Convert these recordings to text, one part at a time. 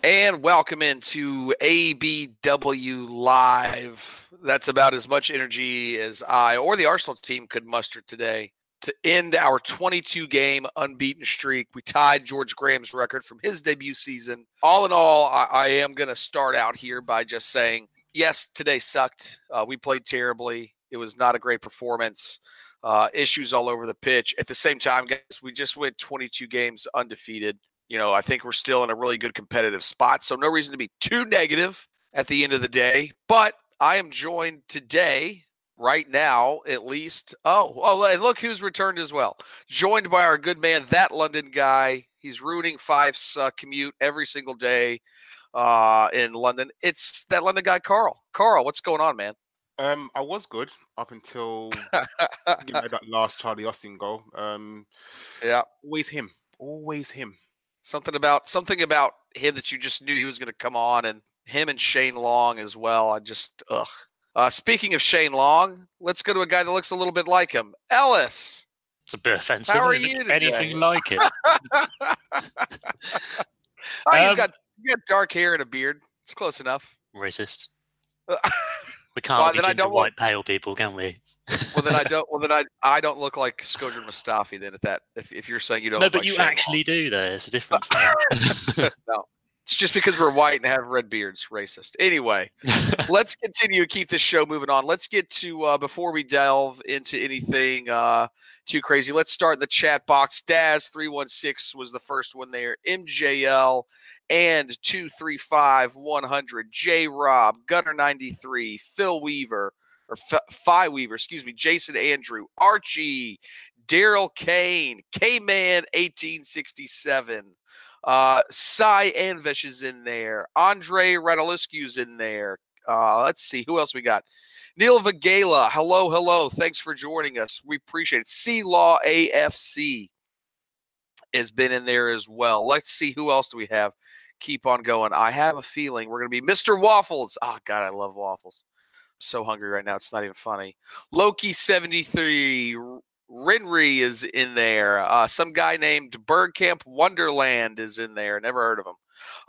And welcome into ABW Live. That's about as much energy as I or the Arsenal team could muster today to end our 22 game unbeaten streak. We tied George Graham's record from his debut season. All in all, I am going to start out here by just saying, yes, today sucked. We played terribly. It was not a great performance. Issues all over the pitch. At the same time, guys, we just went 22 games undefeated. I think we're still in a really good competitive spot. So no reason to be too negative at the end of the day. But I am joined today, right now, at least. And look who's returned as well. Joined by our good man, that London guy. He's ruining Fife's commute every single day in London. It's that London guy, Carl. Carl, what's going on, man? I was good up until that last Charlie Austin goal. Yeah. Always him, always him. Something about him that you just knew he was going to come on, and him and Shane Long as well. I just ugh. Speaking of Shane Long, let's go to a guy that looks a little bit like him. Ellis, It's a bit how offensive. I are don't look you anything today? like it. Oh, you've Um, got you got dark hair and a beard. It's close enough. Racist. well, We can't be then I ginger don't look. white pale people, can we? Well, then I don't. Well, then I don't look like Skodran Mustafi. Then at that, if you're saying you don't No, look but like you Shane Long, actually do. There's a difference there. no, it's just because we're white and have red beards. Racist. Anyway, let's continue to keep this show moving on. Let's get to before we delve into anything too crazy. Let's start in the chat box. Daz316 was the first one there. MJL and 235 100. J Rob, Gunner 93, Phil Weaver or Phi Weaver, excuse me, Jason Andrew, Archie, Daryl Kane, K Man 1867. Cy Anvish is in there. Andre Radulescu's in there. Let's see who else we got. Neil Vagala, hello. Thanks for joining us. We appreciate it. C Law AFC has been in there as well. Let's see who else do we have. Keep on going. I have a feeling we're going to be Mr. Waffles. Oh, God, I love waffles. I'm so hungry right now. It's not even funny. Loki 73. Rinry is in there. Some guy named Bergkamp Wonderland is in there. Never heard of him.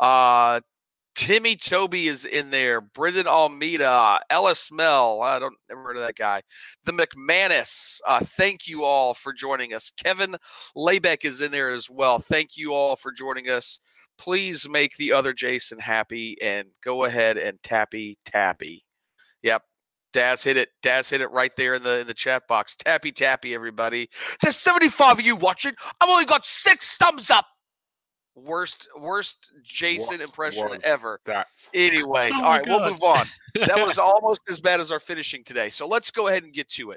Timmy Toby is in there. Brendan Almeida, Ellis Mel. I don't never heard of that guy. The McManus. Thank you all for joining us. Kevin Laybeck is in there as well. Thank you all for joining us. Please make the other Jason happy and go ahead and tappy. Yep. Daz hit it. Daz hit it right there in the chat box. Tappy, everybody. There's 75 of you watching. I've only got 6 thumbs up. Worst What Jason impression was ever. that? Anyway, Oh all my right, we'll god. move on. That was almost as bad as our finishing today. So let's go ahead and get to it.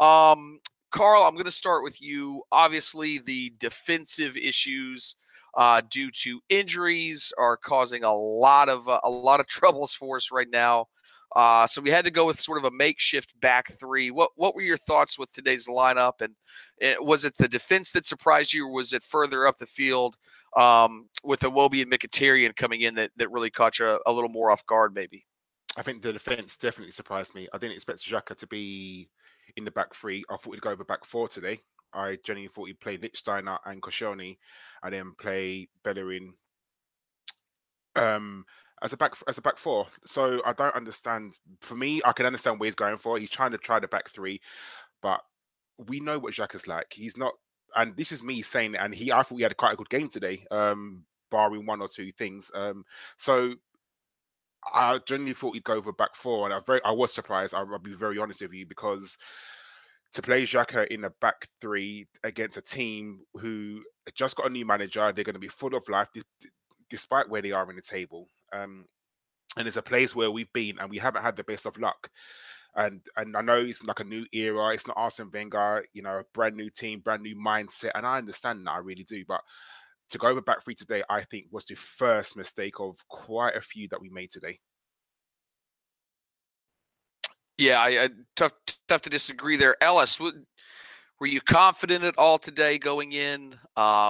Carl, I'm going to start with you. Obviously, the defensive issues due to injuries are causing a lot of troubles for us right now. So we had to go with sort of a makeshift back three. What were your thoughts with today's lineup? And was it the defense that surprised you, or was it further up the field with Iwobi and Mkhitaryan coming in that really caught you a little more off guard, maybe? I think the defense definitely surprised me. I didn't expect Xhaka to be in the back three. I thought he'd go over back four today. I genuinely thought he'd play Lichtsteiner and Koscielny, and then play Bellerin um as a back four. So I don't understand. For me, I can understand where he's going for. He's trying to try the back three, but we know what Xhaka's like. He's not, and this is me saying it. And I thought he had quite a good game today, barring one or two things. So I genuinely thought he'd go over back four, and I was surprised. I'll be very honest with you, because to play Xhaka in the back three against a team who just got a new manager, they're going to be full of life, despite where they are in the table. And it's a place where we've been and we haven't had the best of luck. And I know it's like a new era. It's not Arsene Wenger, brand new team, brand new mindset, and I understand that, I really do. But to go over back three today, I think was the first mistake of quite a few that we made today. Yeah, I tough to disagree there. Ellis, were you confident at all today going in?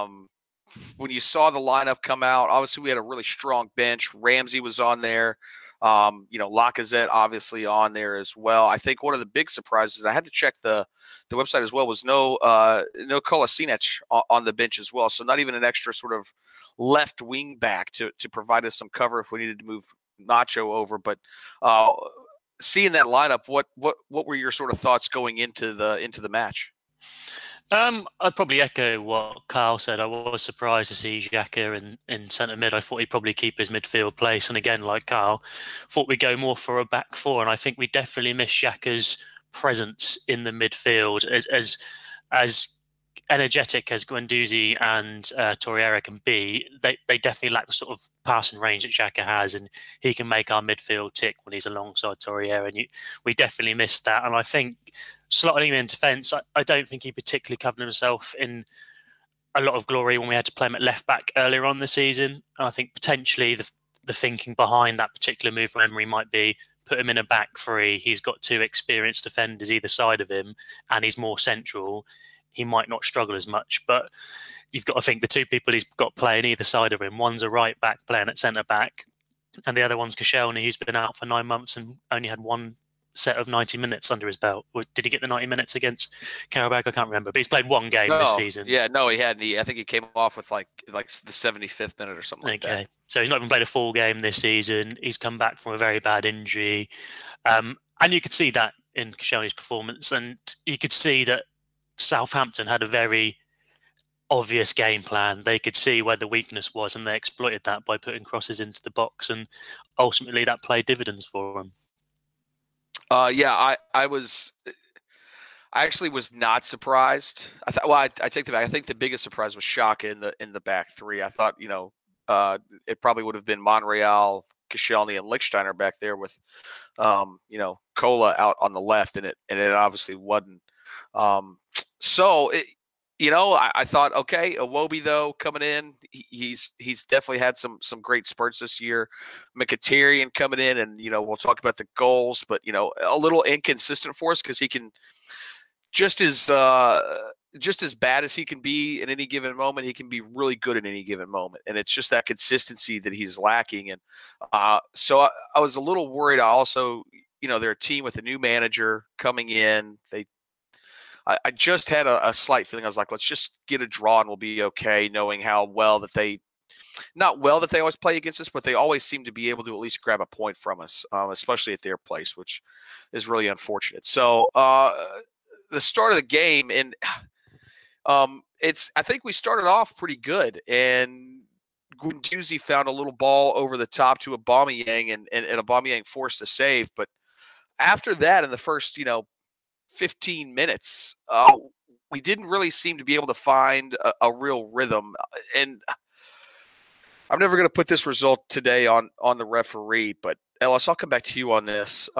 When you saw the lineup come out, obviously we had a really strong bench. Ramsey was on there. Lacazette obviously on there as well. I think one of the big surprises, I had to check the website as well, was no Kolasinac on the bench as well. So not even an extra sort of left wing back to provide us some cover if we needed to move Nacho over. But seeing that lineup, what were your sort of thoughts going into the match? I'd probably echo what Carl said. I was surprised to see Xhaka in centre mid. I thought he'd probably keep his midfield place. And again, like Carl, thought we'd go more for a back four. And I think we definitely miss Xhaka's presence in the midfield as energetic as Guendouzi and Torreira can be. They definitely lack the sort of passing range that Xhaka has, and he can make our midfield tick when he's alongside Torreira. And we definitely missed that. And I think slotting him in defence, I don't think he particularly covered himself in a lot of glory when we had to play him at left back earlier on the season. And I think potentially the thinking behind that particular move from Emery might be put him in a back three. He's got two experienced defenders either side of him, and he's more central. He might not struggle as much, but you've got to think the two people he's got playing either side of him. One's a right back playing at centre back, and the other one's Koscielny, who's been out for 9 months and only had one set of 90 minutes under his belt. Or did he get the 90 minutes against Karabakh? I can't remember, but he's played one game this season. Yeah, no, he hadn't. I think he came off with like the 75th minute or something like that. Okay, so he's not even played a full game this season. He's come back from a very bad injury, and you could see that in Koscielny's performance, and you could see that Southampton had a very obvious game plan. They could see where the weakness was, and they exploited that by putting crosses into the box, and ultimately that played dividends for them. I actually was not surprised. I take that back. I think the biggest surprise was Xhaka in the back three. I thought, it probably would have been Monreal, Koscielny, and Lichtsteiner back there with, Kola out on the left, and it obviously wasn't. I thought, okay, Iwobi though coming in, he's definitely had some great spurts this year. Mkhitaryan coming in, and we'll talk about the goals, but a little inconsistent for us because he can just as bad as he can be in any given moment, he can be really good in any given moment, and it's just that consistency that he's lacking. And so I was a little worried. I also, they're a team with a new manager coming in. I just had a slight feeling. I was like, let's just get a draw and we'll be okay, knowing how well that not well that they always play against us, but they always seem to be able to at least grab a point from us, especially at their place, which is really unfortunate. So the start of the game, and I think we started off pretty good, and Guendouzi found a little ball over the top to Aubameyang, and Aubameyang forced a save. But after that, in the first, 15 minutes, we didn't really seem to be able to find a real rhythm. And I'm never going to put this result today on the referee, but Ellis, I'll come back to you on this.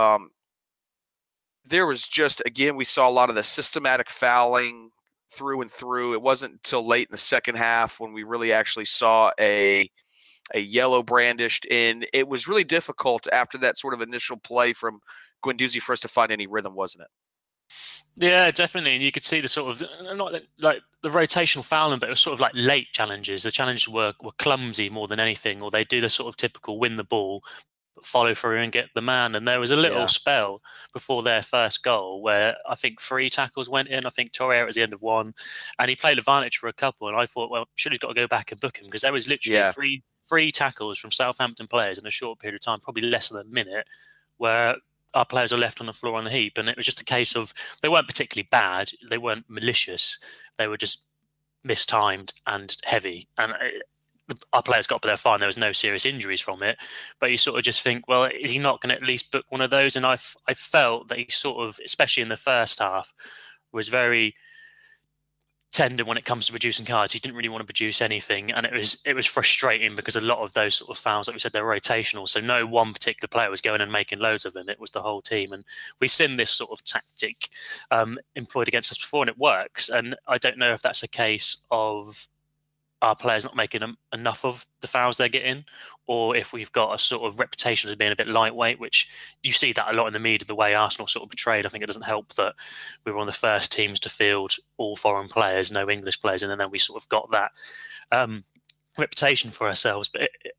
There was just, again, we saw a lot of the systematic fouling through and through. It wasn't until late in the second half when we really actually saw a yellow brandished, and it was really difficult after that sort of initial play from Guendouzi for us to find any rhythm, wasn't it? Yeah, definitely. And you could see the sort of, not like the rotational fouling, but it was sort of like late challenges. The challenges were clumsy more than anything, or they do the sort of typical win the ball, follow through and get the man. And there was a little spell before their first goal where I think 3 tackles went in. I think Torreira was the end of one, and he played advantage for a couple. And I thought, well, should he's got to go back and book him, because there was literally three tackles from Southampton players in a short period of time, probably less than a minute, where our players are left on the floor on the heap. And it was just a case of, they weren't particularly bad, they weren't malicious, they were just mistimed and heavy. And our players got up there fine. There was no serious injuries from it. But you sort of just think, well, is he not going to at least book one of those? And I felt that he sort of, especially in the first half, was very tender when it comes to producing cards. He didn't really want to produce anything, and it was frustrating because a lot of those sort of fouls, like we said, they're rotational, so no one particular player was going and making loads of them. It was the whole team, and we've seen this sort of tactic employed against us before, and it works. And I don't know if that's a case of our players not making enough of the fouls they're getting, or if we've got a sort of reputation as being a bit lightweight, which you see that a lot in the media, the way Arsenal sort of portrayed. I think it doesn't help that we were one of the first teams to field all foreign players, no English players, and then we sort of got that reputation for ourselves. But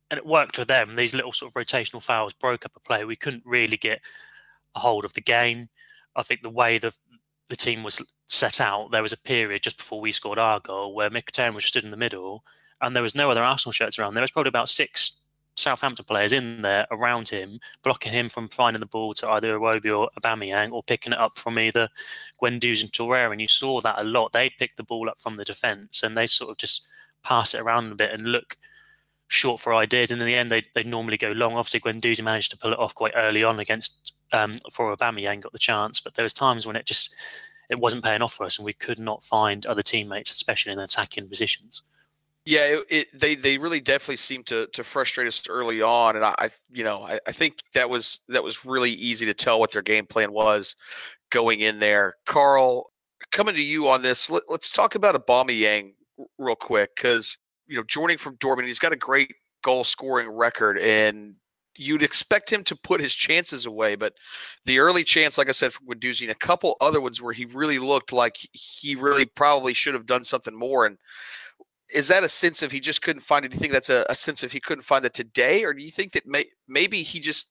and it worked for them. These little sort of rotational fouls broke up a play. We couldn't really get a hold of the game. I think the way the team was set out, there was a period just before we scored our goal where Mkhitaryan was stood in the middle, and there was no other Arsenal shirts around. There was probably about 6 Southampton players in there around him, blocking him from finding the ball to either Iwobi or Aubameyang, or picking it up from either Guendouzi and Torreira. And you saw that a lot. They picked the ball up from the defence, and they sort of just pass it around a bit and look short for ideas. And in the end, they normally go long. Obviously, Guendouzi managed to pull it off quite early on against for Aubameyang, got the chance. But there was times when it wasn't paying off for us, and we could not find other teammates, especially in attacking positions. Yeah, they really definitely seemed to frustrate us early on, and I think that was really easy to tell what their game plan was going in there. Carl, coming to you on this, let's talk about Aubameyang real quick, because joining from Dortmund, he's got a great goal scoring record, and you'd expect him to put his chances away, but the early chance, like I said, from Guendouzi, and a couple other ones where he really looked like he really probably should have done something more. And is that a sense of he just couldn't find it? Do you think that's a sense of he couldn't find it today, or do you think that maybe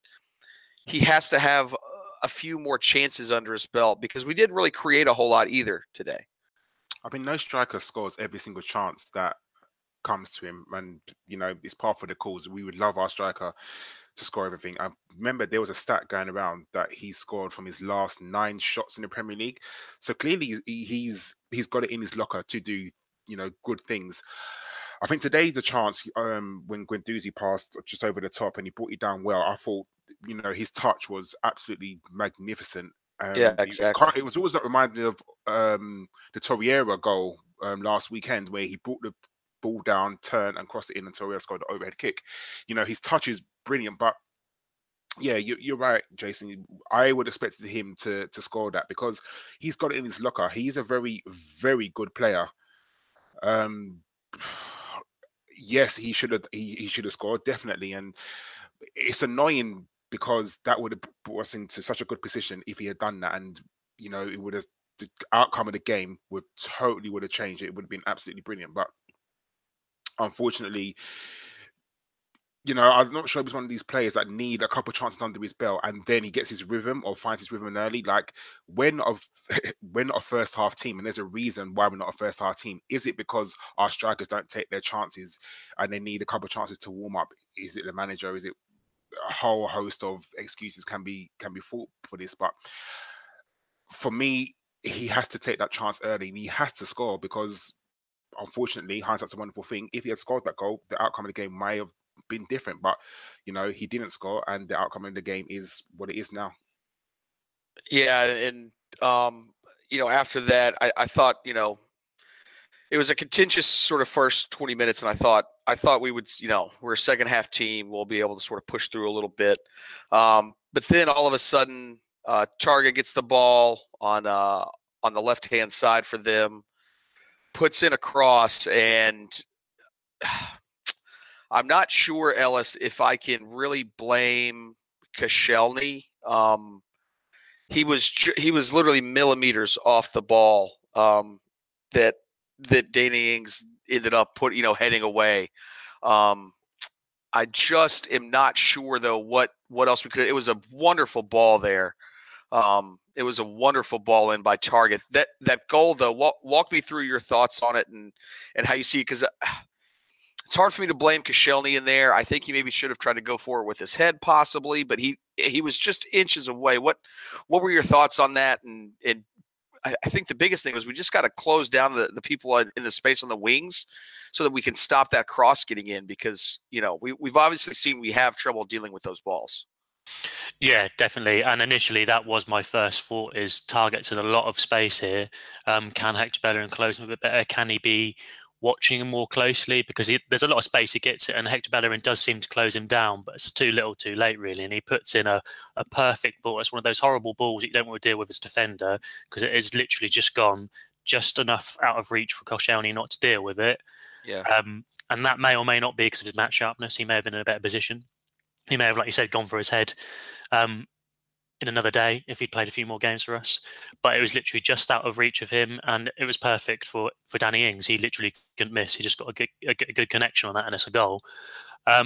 he has to have a few more chances under his belt, because we didn't really create a whole lot either today? I mean, no striker scores every single chance that comes to him, and it's part of the cause. We would love our striker to score everything. I remember there was a stat going around that he scored from his last 9 shots in the Premier League. So clearly he's got it in his locker to do good things. I think today's the chance when Guendouzi passed just over the top and he brought it down well. I thought his touch was absolutely magnificent. Yeah, exactly. It was always that reminded me of the Torreira goal last weekend, where he brought the ball down, turned and crossed it in, and Torreira scored the overhead kick. His touch is brilliant, but yeah, you're right, Jason. I would expect him to score that because he's got it in his locker. He's a very, very good player. Yes, he should have scored, definitely, and it's annoying because that would have brought us into such a good position if he had done that, and it would have, the outcome of the game would have changed. It would have been absolutely brilliant, but unfortunately, I'm not sure he's one of these players that need a couple of chances under his belt and then he gets his rhythm or finds his rhythm early. Like, we're not a first half team, and there's a reason why we're not a first half team. Is it because our strikers don't take their chances and they need a couple of chances to warm up? Is it the manager? Is it a whole host of excuses can be fault for this? But for me, he has to take that chance early and he has to score, because unfortunately, hindsight's a wonderful thing. If he had scored that goal, the outcome of the game may have been different, but he didn't score, and the outcome of the game is what it is now. Yeah, and after that, I thought it was a contentious sort of first 20 minutes, and I thought we would, we're a second half team, we'll be able to sort of push through a little bit, but then all of a sudden, Targett gets the ball on the left hand side for them, puts in a cross, and I'm not sure, Ellis, if I can really blame Koscielny. He was literally millimeters off the ball that Danny Ings ended up heading away. I just am not sure though what else we could. It was a wonderful ball there. It was a wonderful ball in by Targett. That goal though, walk me through your thoughts on it and how you see it, because it's hard for me to blame Koscielny in there. I think he maybe should have tried to go for it with his head possibly, but he was just inches away. What were your thoughts on that? And I think the biggest thing was we just got to close down the people in the space on the wings so that we can stop that cross getting in, because we've obviously seen we have trouble dealing with those balls. Yeah, definitely. And initially, that was my first thought: is Targett's in a lot of space here. Can Hector Bellerin close him a bit better? Can he be watching him more closely? Because there's a lot of space he gets it, and Hector Bellerin does seem to close him down, but it's too little, too late, really. And he puts in a perfect ball. It's one of those horrible balls that you don't want to deal with as a defender, because it is literally just gone just enough out of reach for Koscielny not to deal with it. Yeah. And that may or may not be because of his match sharpness. He may have been in a better position. He may have, like you said, gone for his head in another day if he'd played a few more games for us. But it was literally just out of reach of him, and it was perfect for Danny Ings. He literally couldn't miss. He just got a good connection on that, and it's a goal.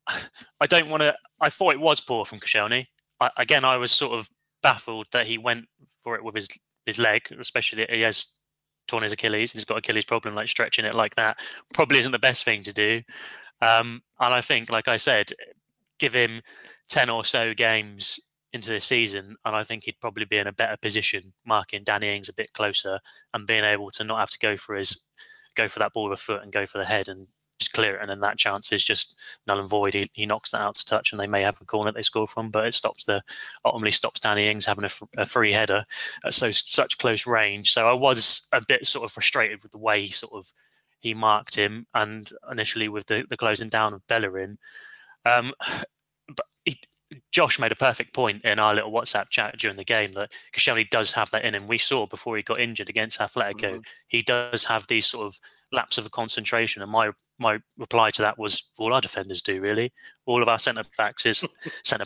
I don't want to. I thought it was poor from Koscielny. I was sort of baffled that he went for it with his leg, especially he has torn his Achilles. He's got Achilles problem, like stretching it like that probably isn't the best thing to do. And I think, like I said, give him 10 or so games into the season, and I think he'd probably be in a better position, marking Danny Ings a bit closer and being able to not have to go for that ball with a foot and go for the head and just clear it. And then that chance is just null and void. He knocks that out to touch, and they may have a corner they score from, but it ultimately stops Danny Ings having a free header at such close range. So I was a bit sort of frustrated with the way he marked him, and initially with the closing down of Bellerin. But Josh made a perfect point in our little WhatsApp chat during the game that Koscielny does have that in him. We saw before he got injured against Atletico, he does have these sort of lapse of concentration. And my reply to that was, all our defenders do, really. All of our centre backs have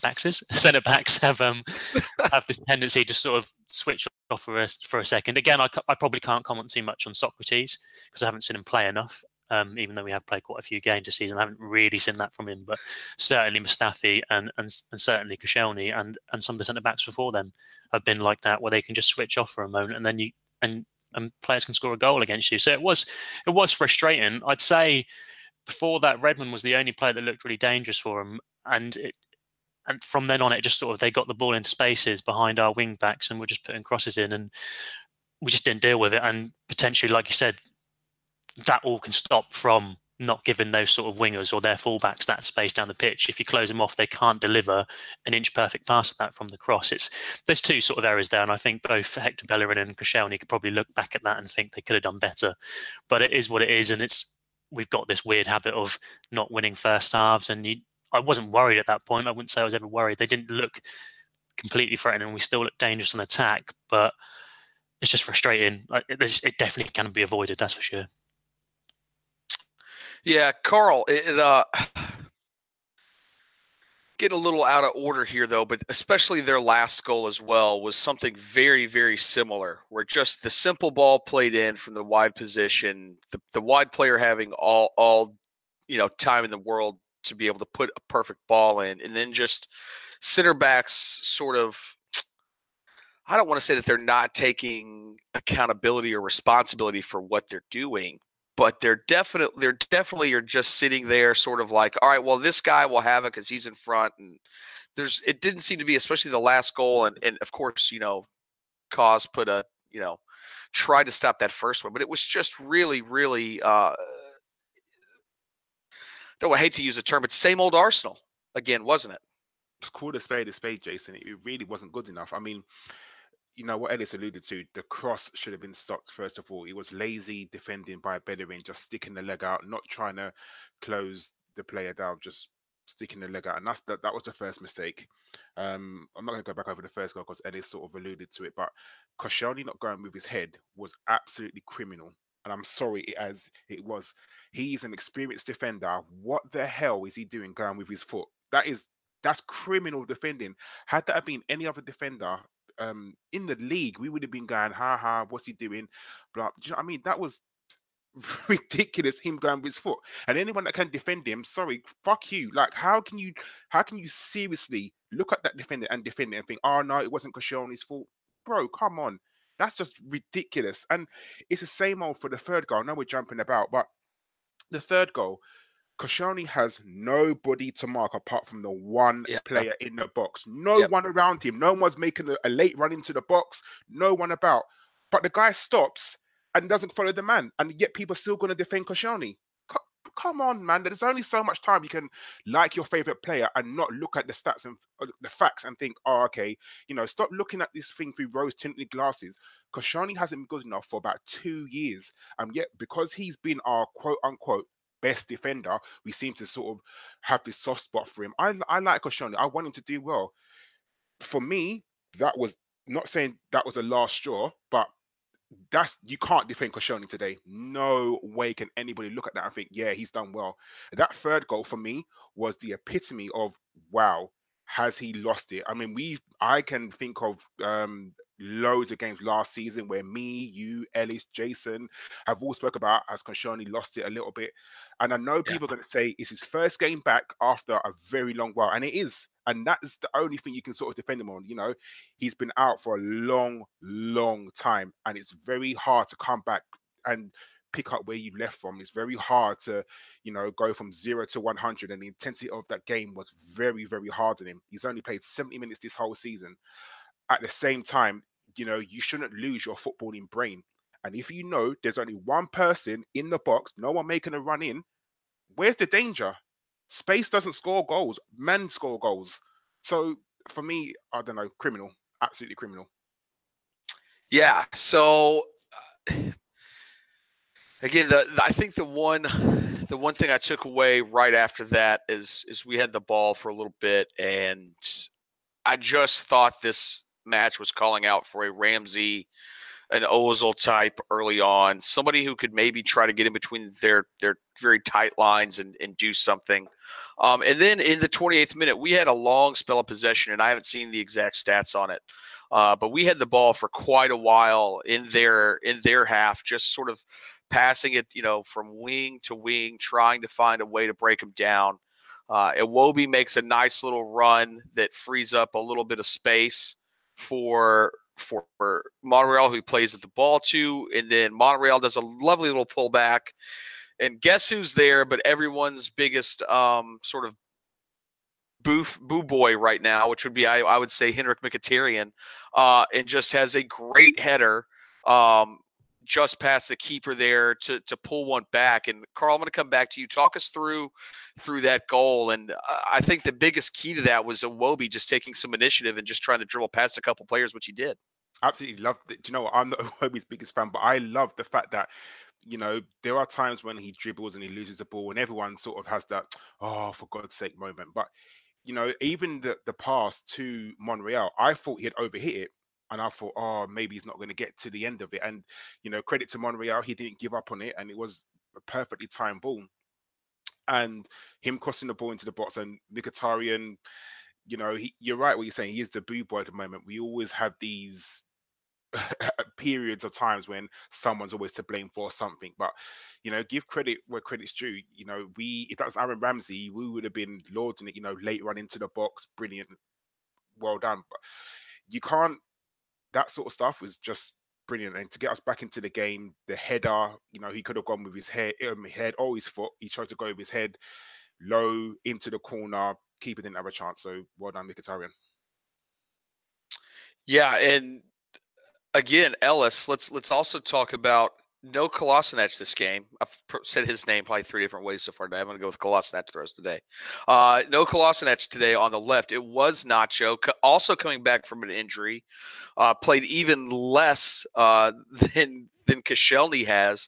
this tendency to sort of switch off for a second. Again, I probably can't comment too much on Socrates because I haven't seen him play enough. Even though we have played quite a few games this season, I haven't really seen that from him. But certainly Mustafi and certainly Koscielny and some of the centre backs before them have been like that, where they can just switch off for a moment and then and players can score a goal against you. So it was frustrating. I'd say before that, Redmond was the only player that looked really dangerous for him, and from then on, it just sort of they got the ball into spaces behind our wing backs and were just putting crosses in, and we just didn't deal with it. And potentially, like you said, that all can stop from not giving those sort of wingers or their fullbacks that space down the pitch. If you close them off, they can't deliver an inch perfect pass at that from the cross. There's two sort of errors there, and I think both Hector Bellerin and Koscielny could probably look back at that and think they could have done better. But it is what it is, and we've got this weird habit of not winning first halves, and I wasn't worried at that point. I wouldn't say I was ever worried. They didn't look completely threatening. We still look dangerous on attack, but it's just frustrating. It definitely can be avoided, that's for sure. Yeah, Carl, getting a little out of order here, though, but especially their last goal as well was something very, very similar, where just the simple ball played in from the wide position, the wide player having all time in the world to be able to put a perfect ball in, and then just center backs sort of, I don't want to say that they're not taking accountability or responsibility for what they're doing, but they're definitely are just sitting there sort of like, all right, well, this guy will have it because he's in front. And it didn't seem to be, especially the last goal. And of course, Cause put tried to stop that first one, but it was just really, really, I hate to use the term, but same old Arsenal again, wasn't it? Call a spade, Jason. It really wasn't good enough. I mean, what Ellis alluded to, the cross should have been stopped first of all. It was lazy defending by Bellerin, just sticking the leg out, not trying to close the player down, just sticking the leg out, and that was the first mistake. I'm not going to go back over the first goal because Ellis sort of alluded to it, but Koscielny not going with his head was absolutely criminal. And I'm sorry, it was. He's an experienced defender. What the hell is he doing going with his foot? That's criminal defending. Had that have been any other defender in the league, we would have been going, ha, what's he doing? Blah. Do you know what I mean? That was ridiculous, him going with his foot. And anyone that can defend him, sorry, fuck you. Like, how can you seriously look at that defender and defend it and think, oh no, it wasn't Koscielny's fault? Bro, come on. That's just ridiculous. And it's the same old for the third goal. I know we're jumping about, but the third goal, Koscielny has nobody to mark apart from the one player in the box. No one around him. No one's making a late run into the box. No one about. But the guy stops and doesn't follow the man. And yet people are still going to defend Koscielny. Come on, man. There's only so much time you can like your favorite player and not look at the stats and the facts and think, oh, okay, stop looking at this thing through rose-tinted glasses. Koscielny hasn't been good enough for about 2 years. And yet, because he's been our quote-unquote best defender, we seem to sort of have this soft spot for him. I like Koscielny. I want him to do well. For me, that was not saying that was a last straw, but you can't defend Koscielny today. No way can anybody look at that and think, yeah, he's done well. That third goal for me was the epitome of, wow, has he lost it? I mean, I can think of loads of games last season where me, you, Ellis, Jason have all spoke about as Koscielny lost it a little bit. And I know Yeah. people are going to say it's his first game back after a very long while. And it is. And that is the only thing you can sort of defend him on. You know, he's been out for a long, long time. And it's very hard to come back and pick up where you left from. It's very hard to, you know, go from 0 to 100. And the intensity of that game was very, very hard on him. He's only played 70 minutes this whole season. At the same time, you know, you shouldn't lose your footballing brain. And if you know there's only one person in the box, no one making a run in, where's the danger? Space doesn't score goals, men score goals. So for me, I don't know, criminal, absolutely criminal. Yeah. So again, I think the one thing I took away right after that is we had the ball for a little bit, and I just thought this match was calling out for a Ramsey, an Ozil type early on, somebody who could maybe try to get in between their very tight lines and do something. And then in the 28th minute, we had a long spell of possession, and I haven't seen the exact stats on it, but we had the ball for quite a while in their half, just sort of passing it, you know, from wing to wing, trying to find a way to break them down. Iwobi makes a nice little run that frees up a little bit of space for Monreal, who plays at the ball to, and then Monreal does a lovely little pullback. And guess who's there? But everyone's biggest sort of boo boy right now, which would be I would say Henrik Mkhitaryan, and just has a great header. Just past the keeper there to pull one back. And Carl, I'm going to come back to you. Talk us through that goal. And I think the biggest key to that was Iwobi just taking some initiative and just trying to dribble past a couple players, which he did. Absolutely loved it. Do you know what? I'm not Iwobi's biggest fan, but I love the fact that, you know, there are times when he dribbles and he loses the ball and everyone sort of has that, oh, for God's sake moment. But, you know, even the pass to Monreal, I thought he had overhit it. And I thought, oh, maybe he's not going to get to the end of it. And, you know, credit to Monreal, he didn't give up on it. And it was a perfectly timed ball. And him crossing the ball into the box and Mkhitaryan, you know, you're right what you're saying. He is the boo boy at the moment. We always have these periods of times when someone's always to blame for something. But, you know, give credit where credit's due. You know, if that's Aaron Ramsey, we would have been lauding it, you know, late run into the box, brilliant, well done. But you can't, that sort of stuff was just brilliant. And to get us back into the game, the header, you know, he could have gone with his head or his foot. He tried to go with his head low into the corner. Keeper didn't have a chance. So well done, Mkhitaryan. Yeah, and again, Ellis, let's also talk about no Kolasinac this game. I've said his name probably 3 different ways so far today. I'm going to go with Kolasinac the rest of the day. No Kolasinac today on the left. It was Nacho, also coming back from an injury. Played even less than Koscielny has.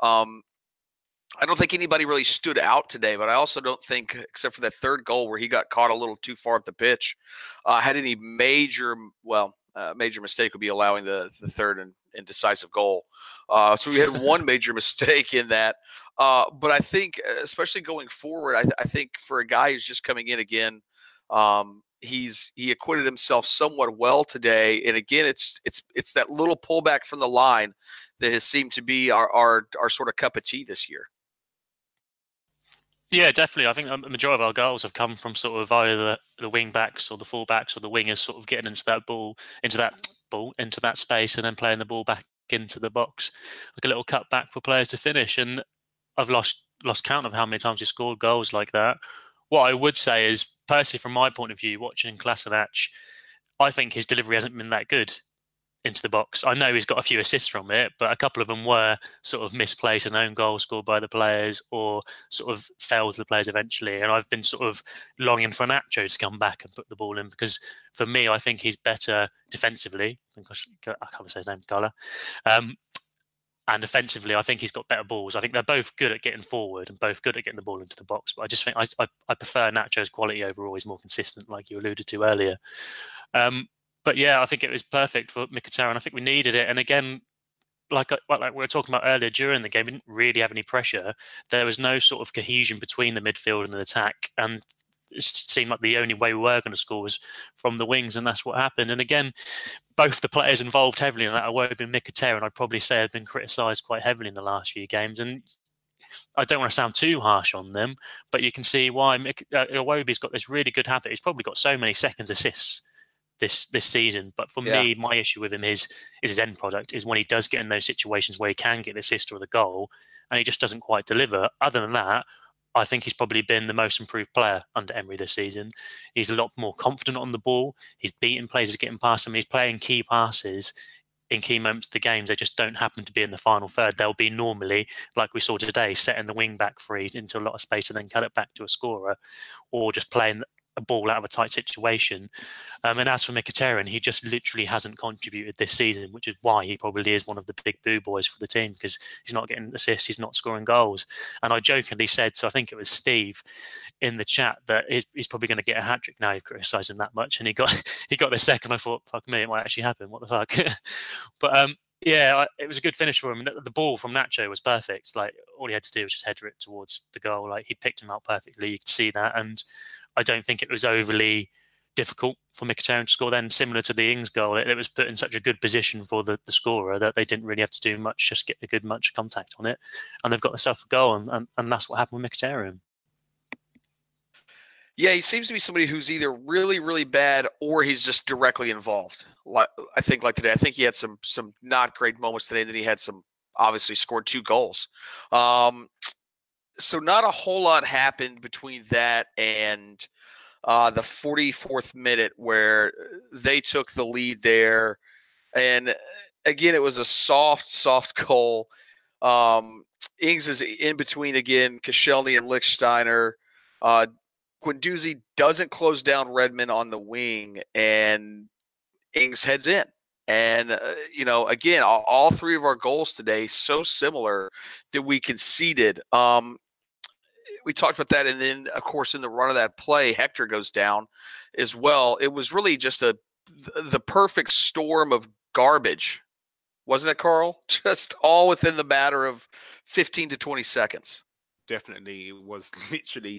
I don't think anybody really stood out today, but I also don't think, except for that third goal where he got caught a little too far up the pitch, had any major mistake would be allowing the third and decisive goal. So we had one major mistake in that. But I think, especially going forward, I think for a guy who's just coming in again, he acquitted himself somewhat well today. And again, it's that little pullback from the line that has seemed to be our sort of cup of tea this year. Yeah, definitely. I think the majority of our goals have come from sort of either the wing backs or the full backs or the wingers sort of getting into that space and then playing the ball back into the box, like a little cut back for players to finish. And I've lost count of how many times he scored goals like that. What I would say is, personally, from my point of view, watching Kolasinac, I think his delivery hasn't been that good into the box. I know he's got a few assists from it, but a couple of them were sort of misplaced and own goals scored by the players or sort of fell to the players eventually. And I've been sort of longing for Nacho to come back and put the ball in because for me, I think he's better defensively. I can't say his name, Carla. And offensively, I think he's got better balls. I think they're both good at getting forward and both good at getting the ball into the box. But I just think I prefer Nacho's quality overall. He's more consistent, like you alluded to earlier. But yeah, I think it was perfect for Mkhitaryan. I think we needed it. And again, like we were talking about earlier, during the game, we didn't really have any pressure. There was no sort of cohesion between the midfield and the attack. And it seemed like the only way we were going to score was from the wings, and that's what happened. And again, both the players involved heavily in that, Iwobi and Mkhitaryan, I'd probably say have been criticised quite heavily in the last few games. And I don't want to sound too harsh on them, but you can see why Iwobi's got this really good habit. He's probably got so many seconds assists this season. But for me, my issue with him is his end product, is when he does get in those situations where he can get the assist or the goal, and he just doesn't quite deliver. Other than that, I think he's probably been the most improved player under Emery this season. He's a lot more confident on the ball. He's beating players, he's getting past them. He's playing key passes in key moments of the games. They just don't happen to be in the final third. They'll be normally, like we saw today, setting the wing back free into a lot of space and then cut it back to a scorer, or just playing a ball out of a tight situation. And as for Mkhitaryan, he just literally hasn't contributed this season, which is why he probably is one of the big boo boys for the team, because he's not getting assists, he's not scoring goals. And I jokingly said, so I think it was Steve in the chat, that he's probably going to get a hat-trick now. You've criticised him that much, and he got the second. I thought, fuck me, it might actually happen. What the fuck? But it was a good finish for him. The ball from Nacho was perfect. Like, all he had to do was just header it towards the goal. Like, he picked him out perfectly. You could see that, and I don't think it was overly difficult for Mkhitaryan to score then. Similar to the Ings goal, it was put in such a good position for the scorer that they didn't really have to do much, just get a good much contact on it, and they've got themselves a goal, and that's what happened with Mkhitaryan. Yeah, he seems to be somebody who's either really, really bad or he's just directly involved. Like, I think like today, I think he had some not great moments today. Then he had some, obviously scored 2 goals. So not a whole lot happened between that and the 44th minute where they took the lead there. And again, it was a soft goal. Ings is in between again, Koscielny and Lichtsteiner. Guendouzi doesn't close down Redmond on the wing, and Ings heads in. And, again, all 3 of our goals today, so similar that we conceded. We talked about that, and then, of course, in the run of that play, Hector goes down as well. It was really just the perfect storm of garbage, wasn't it, Carl? Just all within the matter of 15 to 20 seconds. Definitely, it was literally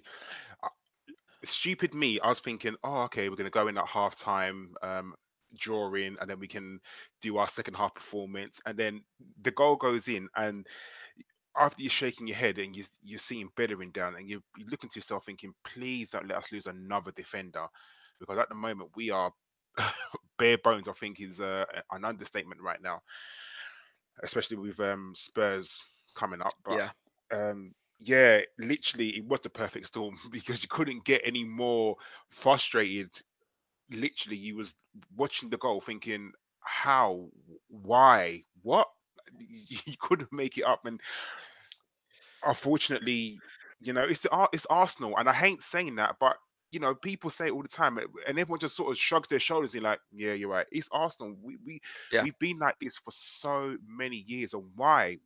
stupid me. I was thinking, oh, okay, we're going to go in at halftime, draw in, and then we can do our second half performance. And then the goal goes in, and after you're shaking your head and you're seeing Bellerin down, and you're looking to yourself thinking, please don't let us lose another defender, because at the moment we are bare bones. I think is an understatement right now, especially with Spurs coming up. But yeah, literally, it was the perfect storm because you couldn't get any more frustrated. Literally, you was watching the goal thinking, how, why, what? You couldn't make it up, and unfortunately, it's Arsenal, and I hate saying that, but people say it all the time, and everyone just sort of shrugs their shoulders and like, yeah, you're right. It's Arsenal. We've been like this for so many years, and why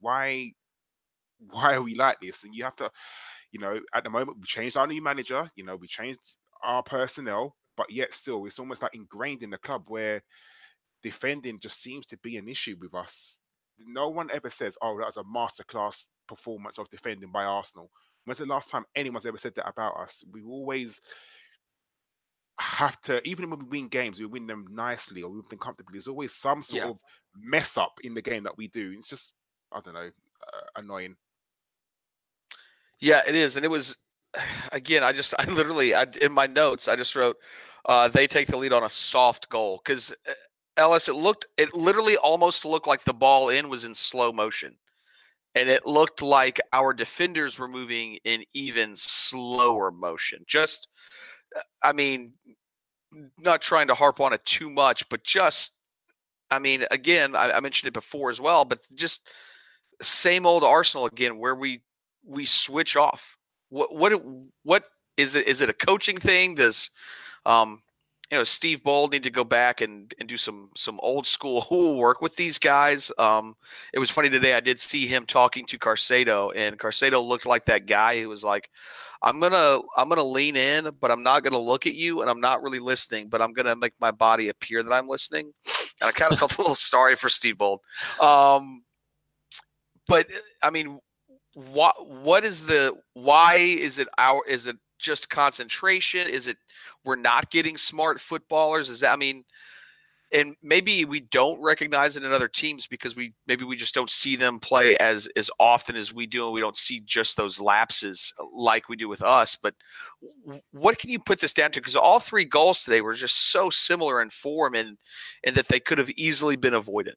are we like this? And you have to, at the moment we changed our new manager, we changed our personnel, but yet still, it's almost like ingrained in the club where defending just seems to be an issue with us. No one ever says, oh, that was a masterclass performance of defending by Arsenal. When's the last time anyone's ever said that about us? We always have to, even when we win games, we win them nicely or we win them comfortably. There's always some sort of mess up in the game that we do. It's just, I don't know, annoying. Yeah, it is. And it was, again, I literally, in my notes, I just wrote, they take the lead on a soft goal. Because, Ellis, it literally almost looked like the ball was in slow motion. And it looked like our defenders were moving in even slower motion. Just, I mean, not trying to harp on it too much, but just, I mean, again, I mentioned it before as well, but just same old Arsenal again, where we switch off. What is it? Is it a coaching thing? Does Steve Bold need to go back and do some old school work with these guys? It was funny today. I did see him talking to Caicedo, and Caicedo looked like that guy who was like, I'm gonna lean in, but I'm not gonna look at you, and I'm not really listening, but I'm gonna make my body appear that I'm listening. And I kind of felt a little sorry for Steve Bold. But I mean, why is it just concentration? Is it we're not getting smart footballers? Is that, I mean, and maybe we don't recognize it in other teams because we just don't see them play as often as we do, and we don't see just those lapses like we do with us. But what can you put this down to? Because all three goals today were just so similar in form, and that they could have easily been avoided.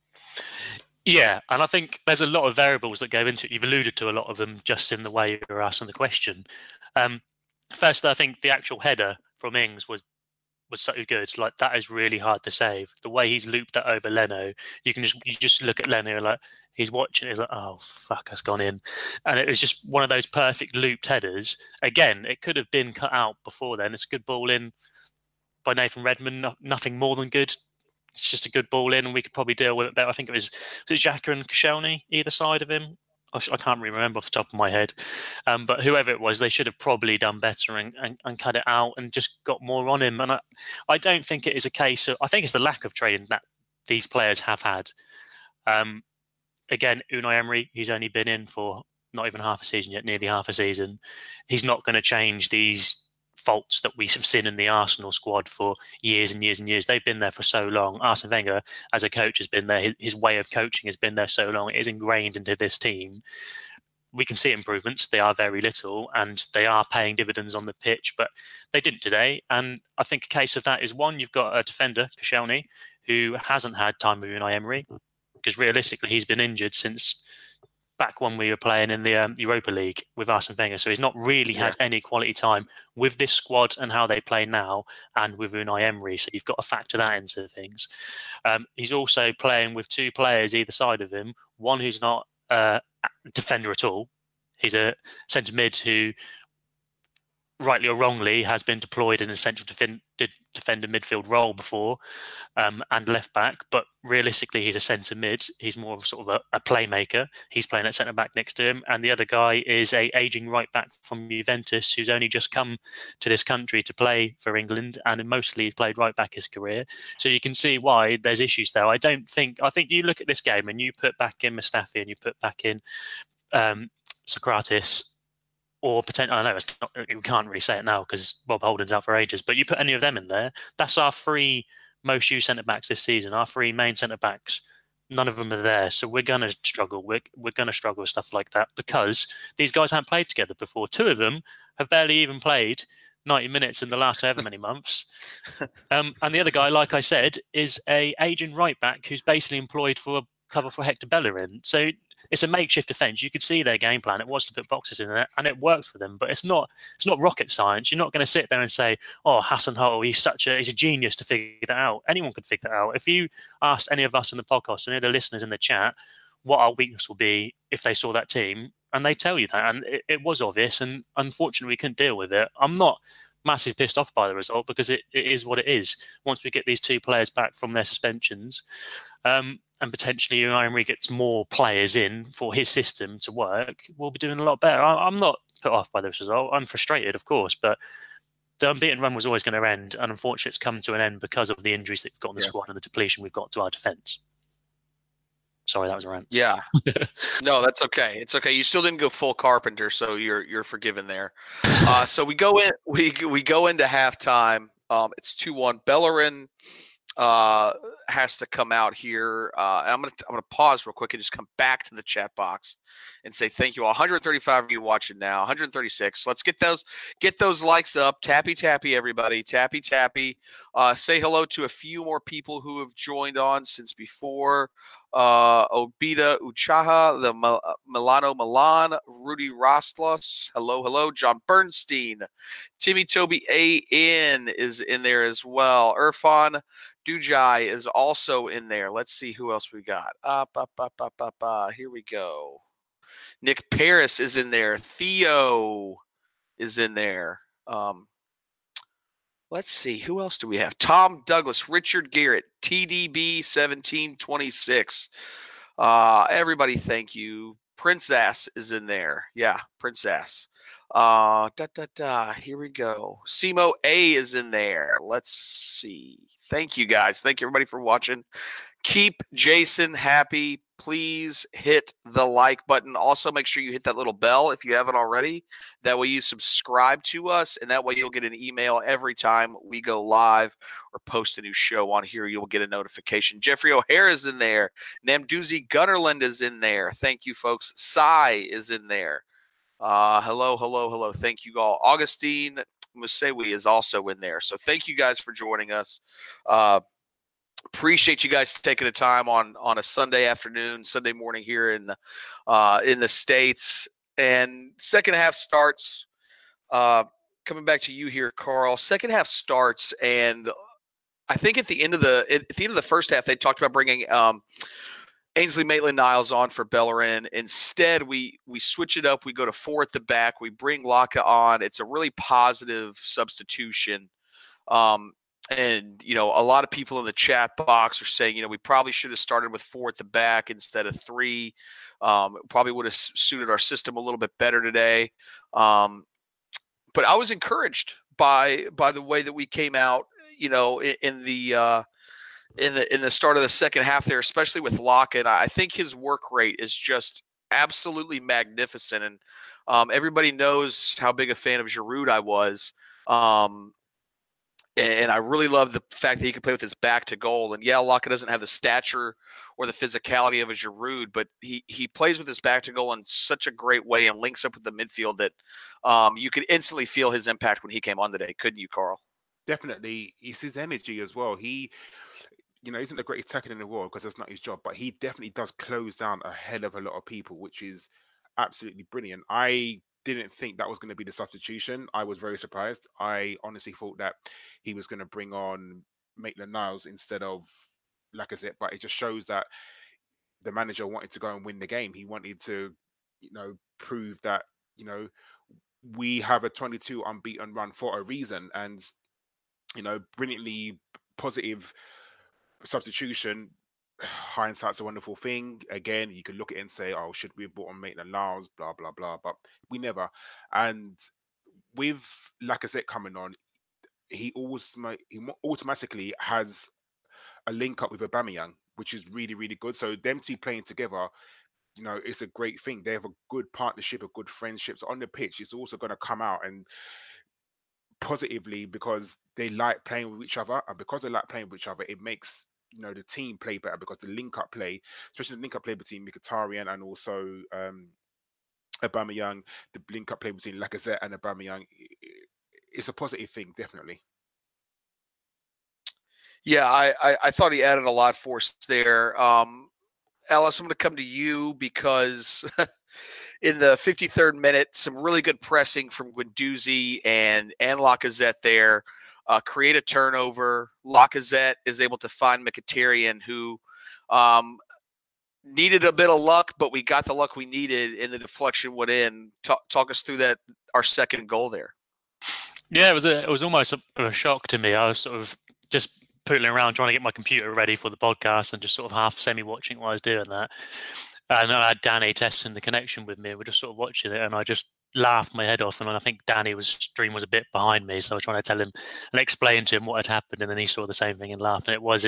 Yeah, and I think there's a lot of variables that go into it. You've alluded to a lot of them just in the way you're asking the question. First, I think the actual header from Ings was so good. Like, that is really hard to save. The way he's looped that over Leno, you just look at Leno, like, he's watching it, he's like, oh fuck, that's gone in. And it was just one of those perfect looped headers. Again, it could have been cut out before then. It's a good ball in by Nathan Redmond, nothing more than good. It's just a good ball in, and we could probably deal with it better. I think was it Xhaka and Koscielny either side of him? I can't really remember off the top of my head. But whoever it was, they should have probably done better and cut it out and just got more on him. And I don't think it is a case of, I think it's the lack of training that these players have had. Again, Unai Emery, he's only been in for not even half a season yet, nearly half a season. He's not going to change these faults that we have seen in the Arsenal squad for years and years and years. They've been there for so long. Arsene Wenger, as a coach, has been there. His way of coaching has been there so long. It is ingrained into this team. We can see improvements. They are very little, and they are paying dividends on the pitch, but they didn't today. And I think a case of that is, one, you've got a defender, Koscielny, who hasn't had time with Unai Emery, because realistically he's been injured since back when we were playing in the Europa League with Arsene Wenger. So he's not really had any quality time with this squad and how they play now, and with Unai Emery. So you've got to factor that into things. He's also playing with two players either side of him. One who's not a defender at all. He's a centre mid who, rightly or wrongly, has been deployed in a central defender midfield role before, and left back. But realistically, he's a centre mid. He's more of sort of a playmaker. He's playing at centre back next to him, and the other guy is a aging right back from Juventus who's only just come to this country to play for England, and mostly he's played right back his career. So you can see why there's issues there. I think you look at this game and you put back in Mustafi and you put back in Socrates. Or potentially, I know we can't really say it now because Rob Holding's out for ages, but you put any of them in there, that's our three most used centre-backs this season, our three main centre-backs. None of them are there, so we're going to struggle. We're going to struggle with stuff like that because these guys haven't played together before. Two of them have barely even played 90 minutes in the last however many months. And the other guy, like I said, is a aging right-back who's basically employed for cover for Hector Bellerin. So it's a makeshift defence. You could see their game plan. It was to put boxes in there, and it worked for them. But it's not rocket science. You're not going to sit there and say, "Oh, Hasenhüttl, he's a genius to figure that out." Anyone could figure that out. If you asked any of us in the podcast, any of the listeners in the chat, what our weakness will be if they saw that team, and they tell you that, and it was obvious. And unfortunately, we couldn't deal with it. I'm not massively pissed off by the result because it is what it is. Once we get these two players back from their suspensions, and potentially Unai Emery gets more players in for his system to work, we'll be doing a lot better. I'm not put off by this result. I'm frustrated, of course, but the unbeaten run was always going to end, and unfortunately it's come to an end because of the injuries that we've got in the squad and the depletion we've got to our defence. Sorry, that was a rant. Yeah. No, that's okay. It's okay. You still didn't go full Carpenter, so you're forgiven there. So we go in. We go into halftime. It's 2-1. Bellerin has to come out here. I'm gonna pause real quick and just come back to the chat box and say thank you all. 135 of you watching now. 136. Let's get those likes up. Tappy, everybody. Tappy. Say hello to a few more people who have joined on since before. Obida Uchaha, the Milano Milan, Rudy Rostlos, hello, John Bernstein, Timmy Toby A.N. is in there as well. Irfan Dujai is also in there. Let's see who else we got. Here we go. Nick Paris is in there. Theo is in there. Let's see. Who else do we have? Tom Douglas, Richard Garrett, TDB 1726. Everybody, thank you. Princess is in there. Yeah, Princess. Here we go. Simo A is in there. Let's see. Thank you, guys. Thank you, everybody, for watching. Keep Jason happy. please hit the like button. Also, make sure you hit that little bell if you haven't already. That way you subscribe to us, and that way you'll get an email every time we go live or post a new show on here. You'll get a notification. Jeffrey O'Hare is in there. Namdoozy Gunnerland is in there. Thank you, folks. Sai is in there. Hello. Thank you all. Augustine Musewi is also in there. So thank you guys for joining us. Appreciate you guys taking the time on a Sunday afternoon, Sunday morning here in the States. And second half starts. Coming back to you here, Carl. Second half starts, and I think at the end of the first half, they talked about bringing Ainsley Maitland-Niles on for Bellerin. Instead, we switch it up. We go to 4 at the back. We bring Laka on. It's a really positive substitution. And, a lot of people in the chat box are saying, we probably should have started with 4 at the back instead of 3. Probably would have suited our system a little bit better today. But I was encouraged by the way that we came out, in the start of the second half there, especially with Lockett. I think his work rate is just absolutely magnificent. And everybody knows how big a fan of Giroud I was. And I really love the fact that he can play with his back to goal. And yeah, Lockett doesn't have the stature or the physicality of a Giroud, but he plays with his back to goal in such a great way and links up with the midfield that you could instantly feel his impact when he came on today. Couldn't you, Carl? Definitely. It's his energy as well. He, isn't the greatest tackler in the world because that's not his job, but he definitely does close down a hell of a lot of people, which is absolutely brilliant. I didn't think that was going to be the substitution. I was very surprised. I honestly thought that he was going to bring on Maitland-Niles instead of Lacazette, but it just shows that the manager wanted to go and win the game. He wanted to, prove that, we have a 22 unbeaten run for a reason, and, brilliantly positive substitution. Hindsight's a wonderful thing. Again, you could look at it and say, "Oh, should we have brought on Maitland-Niles?" Blah blah blah. But we never. And with Lacazette coming on, he automatically has a link up with Aubameyang, which is really really good. So them two playing together, it's a great thing. They have a good partnership, a good friendship. So on the pitch, it's also going to come out and positively because they like playing with each other, and because they like playing with each other, it makes the team play better because the link-up play, especially the link-up play between Mkhitaryan and also Aubameyang, the link-up play between Lacazette and Aubameyang, it's a positive thing, definitely. Yeah, I thought he added a lot for us there. Ellis, I'm going to come to you because in the 53rd minute, some really good pressing from Guendouzi and Lacazette there. Create a turnover. Lacazette is able to find Mkhitaryan, who needed a bit of luck, but we got the luck we needed, and the deflection went in. Talk us through that, our second goal there. Yeah, it was almost a shock to me. I was sort of just pootling around trying to get my computer ready for the podcast and just sort of half semi-watching while I was doing that. And I had Danny testing the connection with me. We're just sort of watching it, and I just laughed my head off. And I think Danny's stream was a bit behind me, so I was trying to tell him and explain to him what had happened, and then he saw the same thing and laughed. And it was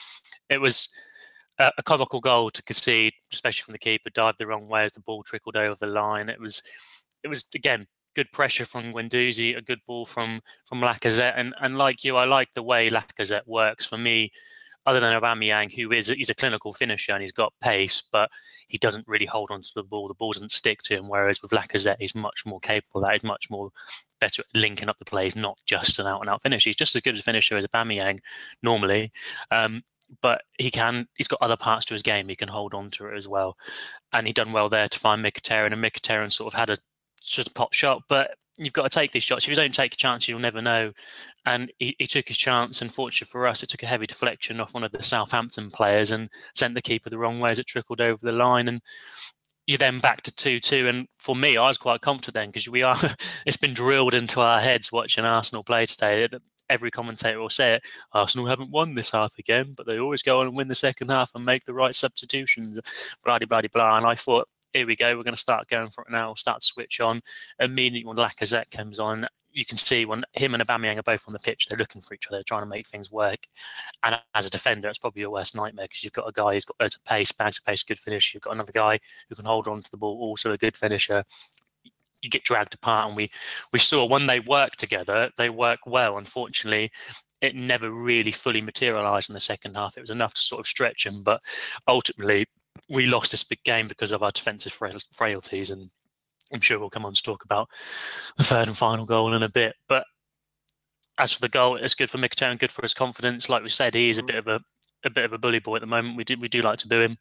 a comical goal to concede, especially from the keeper, dived the wrong way as the ball trickled over the line. It was again good pressure from Guendouzi, a good ball from Lacazette, and like you, I like the way Lacazette works. For me, other than Aubameyang, he's a clinical finisher and he's got pace, but he doesn't really hold on to the ball. The ball doesn't stick to him. Whereas with Lacazette, he's much more capable of that. He's much more better at linking up the plays, not just an out-and-out finish. He's just as good a finisher as Aubameyang normally. But he's got other parts to his game. He can hold on to it as well. And he done well there to find Mkhitaryan, and Mkhitaryan sort of had just a pot shot, but you've got to take these shots. If you don't take a chance, you'll never know. And he took his chance. Unfortunately for us, it took a heavy deflection off one of the Southampton players and sent the keeper the wrong way as it trickled over the line. And you're then back to 2-2. And for me, I was quite confident then because it's been drilled into our heads watching Arsenal play today. Every commentator will say it. Arsenal haven't won this half again, but they always go on and win the second half and make the right substitutions. Blah, blah, blah, blah. And I thought, here we go, we're going to start going for it now, start to switch on. Immediately when Lacazette comes on, you can see when him and Aubameyang are both on the pitch, they're looking for each other, trying to make things work. And as a defender, it's probably your worst nightmare because you've got a guy who's got loads of pace, bags of pace, good finish. You've got another guy who can hold on to the ball, also a good finisher. You get dragged apart, and we saw when they work together, they work well. Unfortunately, it never really fully materialised in the second half. It was enough to sort of stretch them, but ultimately we lost this big game because of our defensive frailties, and I'm sure we'll come on to talk about the third and final goal in a bit. But as for the goal, it's good for Mkhitaryan, good for his confidence. Like we said, he is a bit of a bully boy at the moment. We do like to boo him,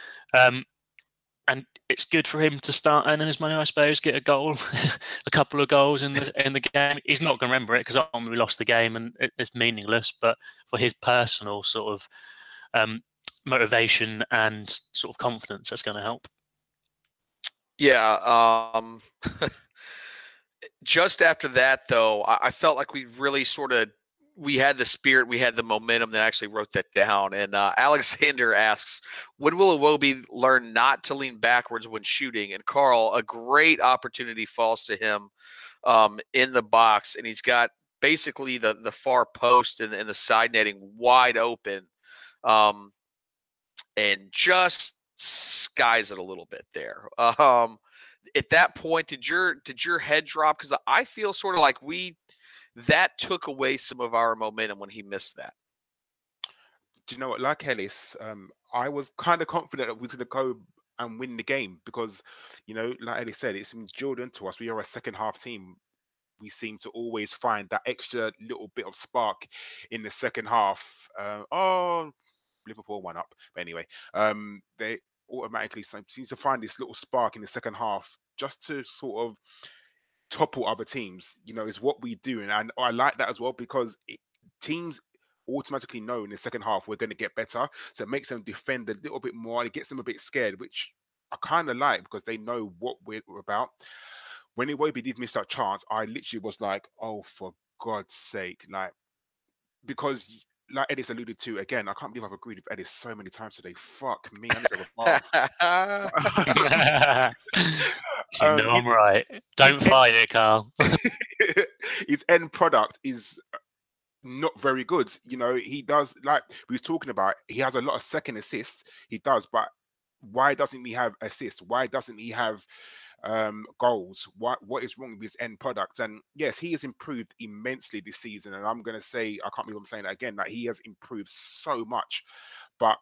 and it's good for him to start earning his money, I suppose. Get a goal, a couple of goals in the game. He's not going to remember it because we lost the game and it's meaningless. But for his personal sort of motivation and sort of confidence, that's going to help. Yeah. Just after that, though, I felt like we really we had the spirit, we had the momentum that actually wrote that down. And Alexander asks, when will Iwobi learn not to lean backwards when shooting? And Carl, a great opportunity falls to him in the box, and he's got basically the far post and the side netting wide open, and just skies it a little bit there. At that point, did your head drop? Because I feel sort of like that took away some of our momentum when he missed that. Do you know what? Like Ellis, I was kind of confident that we was going to go and win the game because, like Ellis said, it's drilled into us. We are a second half team. We seem to always find that extra little bit of spark in the second half. Liverpool 1 up, but anyway, they automatically seem to find this little spark in the second half just to sort of topple other teams. Is what we do, and I like that as well because teams automatically know in the second half we're going to get better, so it makes them defend a little bit more. It gets them a bit scared, which I kind of like because they know what we're about. When Iwobi did miss that chance, I literally was like, "Oh, for God's sake!" Like, because, like Edis alluded to, again, I can't believe I've agreed with Edis so many times today. Fuck me, I need to have a bath. You know I'm right. Don't fight it, Carl. His end product is not very good. He does, like we was talking about, he has a lot of second assists. He does, but why doesn't he have assists? Why doesn't he have goals? What is wrong with his end product? And yes, he has improved immensely this season, and I'm going to say, I can't believe I'm saying that again, that he has improved so much, but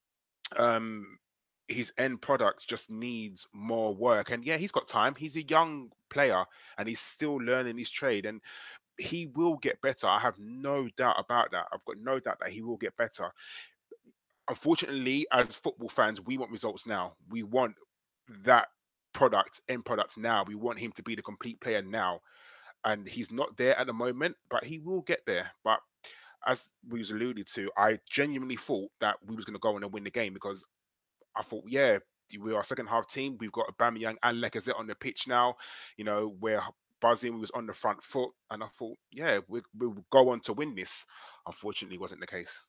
his end product just needs more work. And yeah, he's got time. He's a young player and he's still learning his trade, and he will get better. I have no doubt about that. I've got no doubt that he will get better. Unfortunately, as football fans, we want results now. We want that end product now. We want him to be the complete player now. And he's not there at the moment, but he will get there. But as we was alluded to, I genuinely thought that we was going to go on and win the game because I thought, yeah, we are a second half team. We've got Aubameyang and Lacazette on the pitch now. We're buzzing. We was on the front foot, and I thought, yeah, we'll go on to win this. Unfortunately, wasn't the case.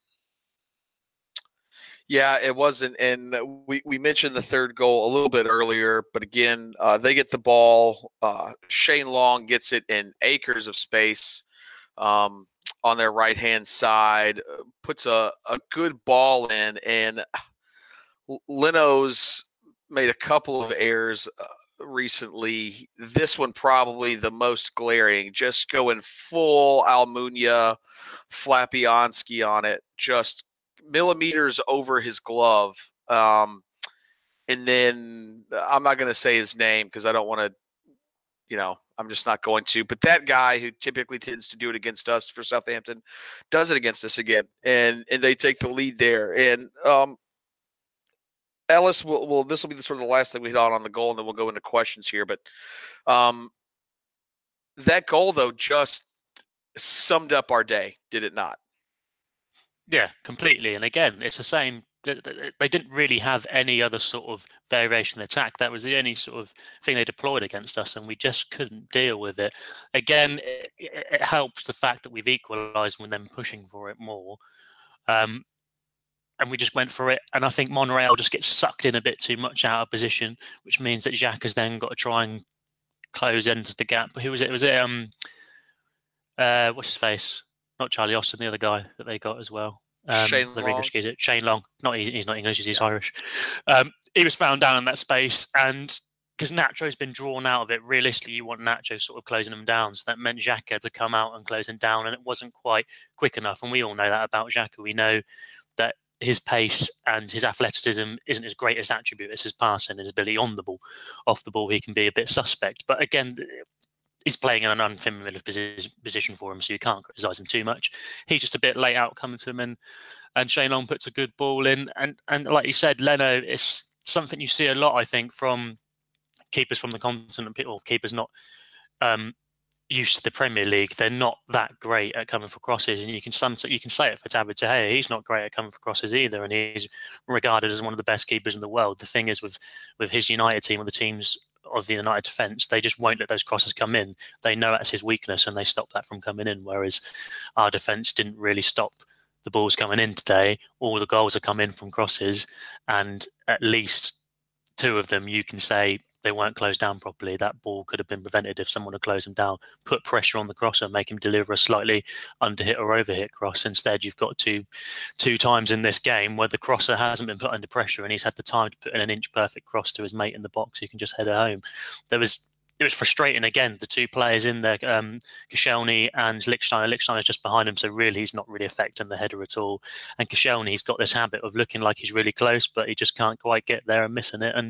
Yeah, it wasn't. And we mentioned the third goal a little bit earlier, but again, they get the ball. Shane Long gets it in acres of space on their right-hand side, puts a good ball in, and Leno's made a couple of errors recently. This one probably the most glaring, just going full Almunia Flapianski on it, just millimeters over his glove. And then I'm not going to say his name because I don't want to, I'm just not going to. But that guy who typically tends to do it against us for Southampton does it against us again. And they take the lead there. And Ellis, this will be the sort of the last thing we hit on the goal, and then we'll go into questions here. But that goal, though, just summed up our day, did it not? Yeah, completely. And again, it's the same. They didn't really have any other sort of variation attack. That was the only sort of thing they deployed against us, and we just couldn't deal with it. Again, it helps the fact that we've equalised with them pushing for it more. we just went for it. And I think Monreal just gets sucked in a bit too much out of position, which means that Xhaka has then got to try and close into the gap. But who was it? Was it what's his face? Not Charlie Austin, the other guy that they got as well. Shane the Long. English geezer, Shane Long. He's not English, he's Irish. He was found down in that space, and because Nacho's been drawn out of it, realistically, you want Nacho sort of closing him down. So that meant Xhaka to come out and close him down, and it wasn't quite quick enough. And we all know that about Xhaka. We know that his pace and his athleticism isn't as great as attribute as his passing and his ability on the ball. Off the ball, he can be a bit suspect. But again, he's playing in an unfamiliar position for him, so you can't criticise him too much. He's just a bit late out coming to him, and Shane Long puts a good ball in. And like you said, Leno is something you see a lot, I think, from keepers from the continent, or keepers not used to the Premier League. They're not that great at coming for crosses, and you can say it for David De Gea. He's not great at coming for crosses either, and he's regarded as one of the best keepers in the world. The thing is with his United team, or the teams of the United defence, they just won't let those crosses come in. They know that's his weakness, and they stop that from coming in. Whereas our defence didn't really stop the balls coming in today. All the goals are coming in from crosses, and at least 2 of them you can say they weren't closed down properly. That ball could have been prevented if someone had closed him down, put pressure on the crosser, make him deliver a slightly underhit or overhit cross. Instead, you've got two times in this game where the crosser hasn't been put under pressure, and he's had the time to put in an inch perfect cross to his mate in the box who can just head it home. It was frustrating. Again, the 2 players in there, Koscielny and Lichtsteiner. Lichtsteiner's just behind him, so really he's not really affecting the header at all. And Koscielny, he's got this habit of looking like he's really close, but he just can't quite get there and missing it.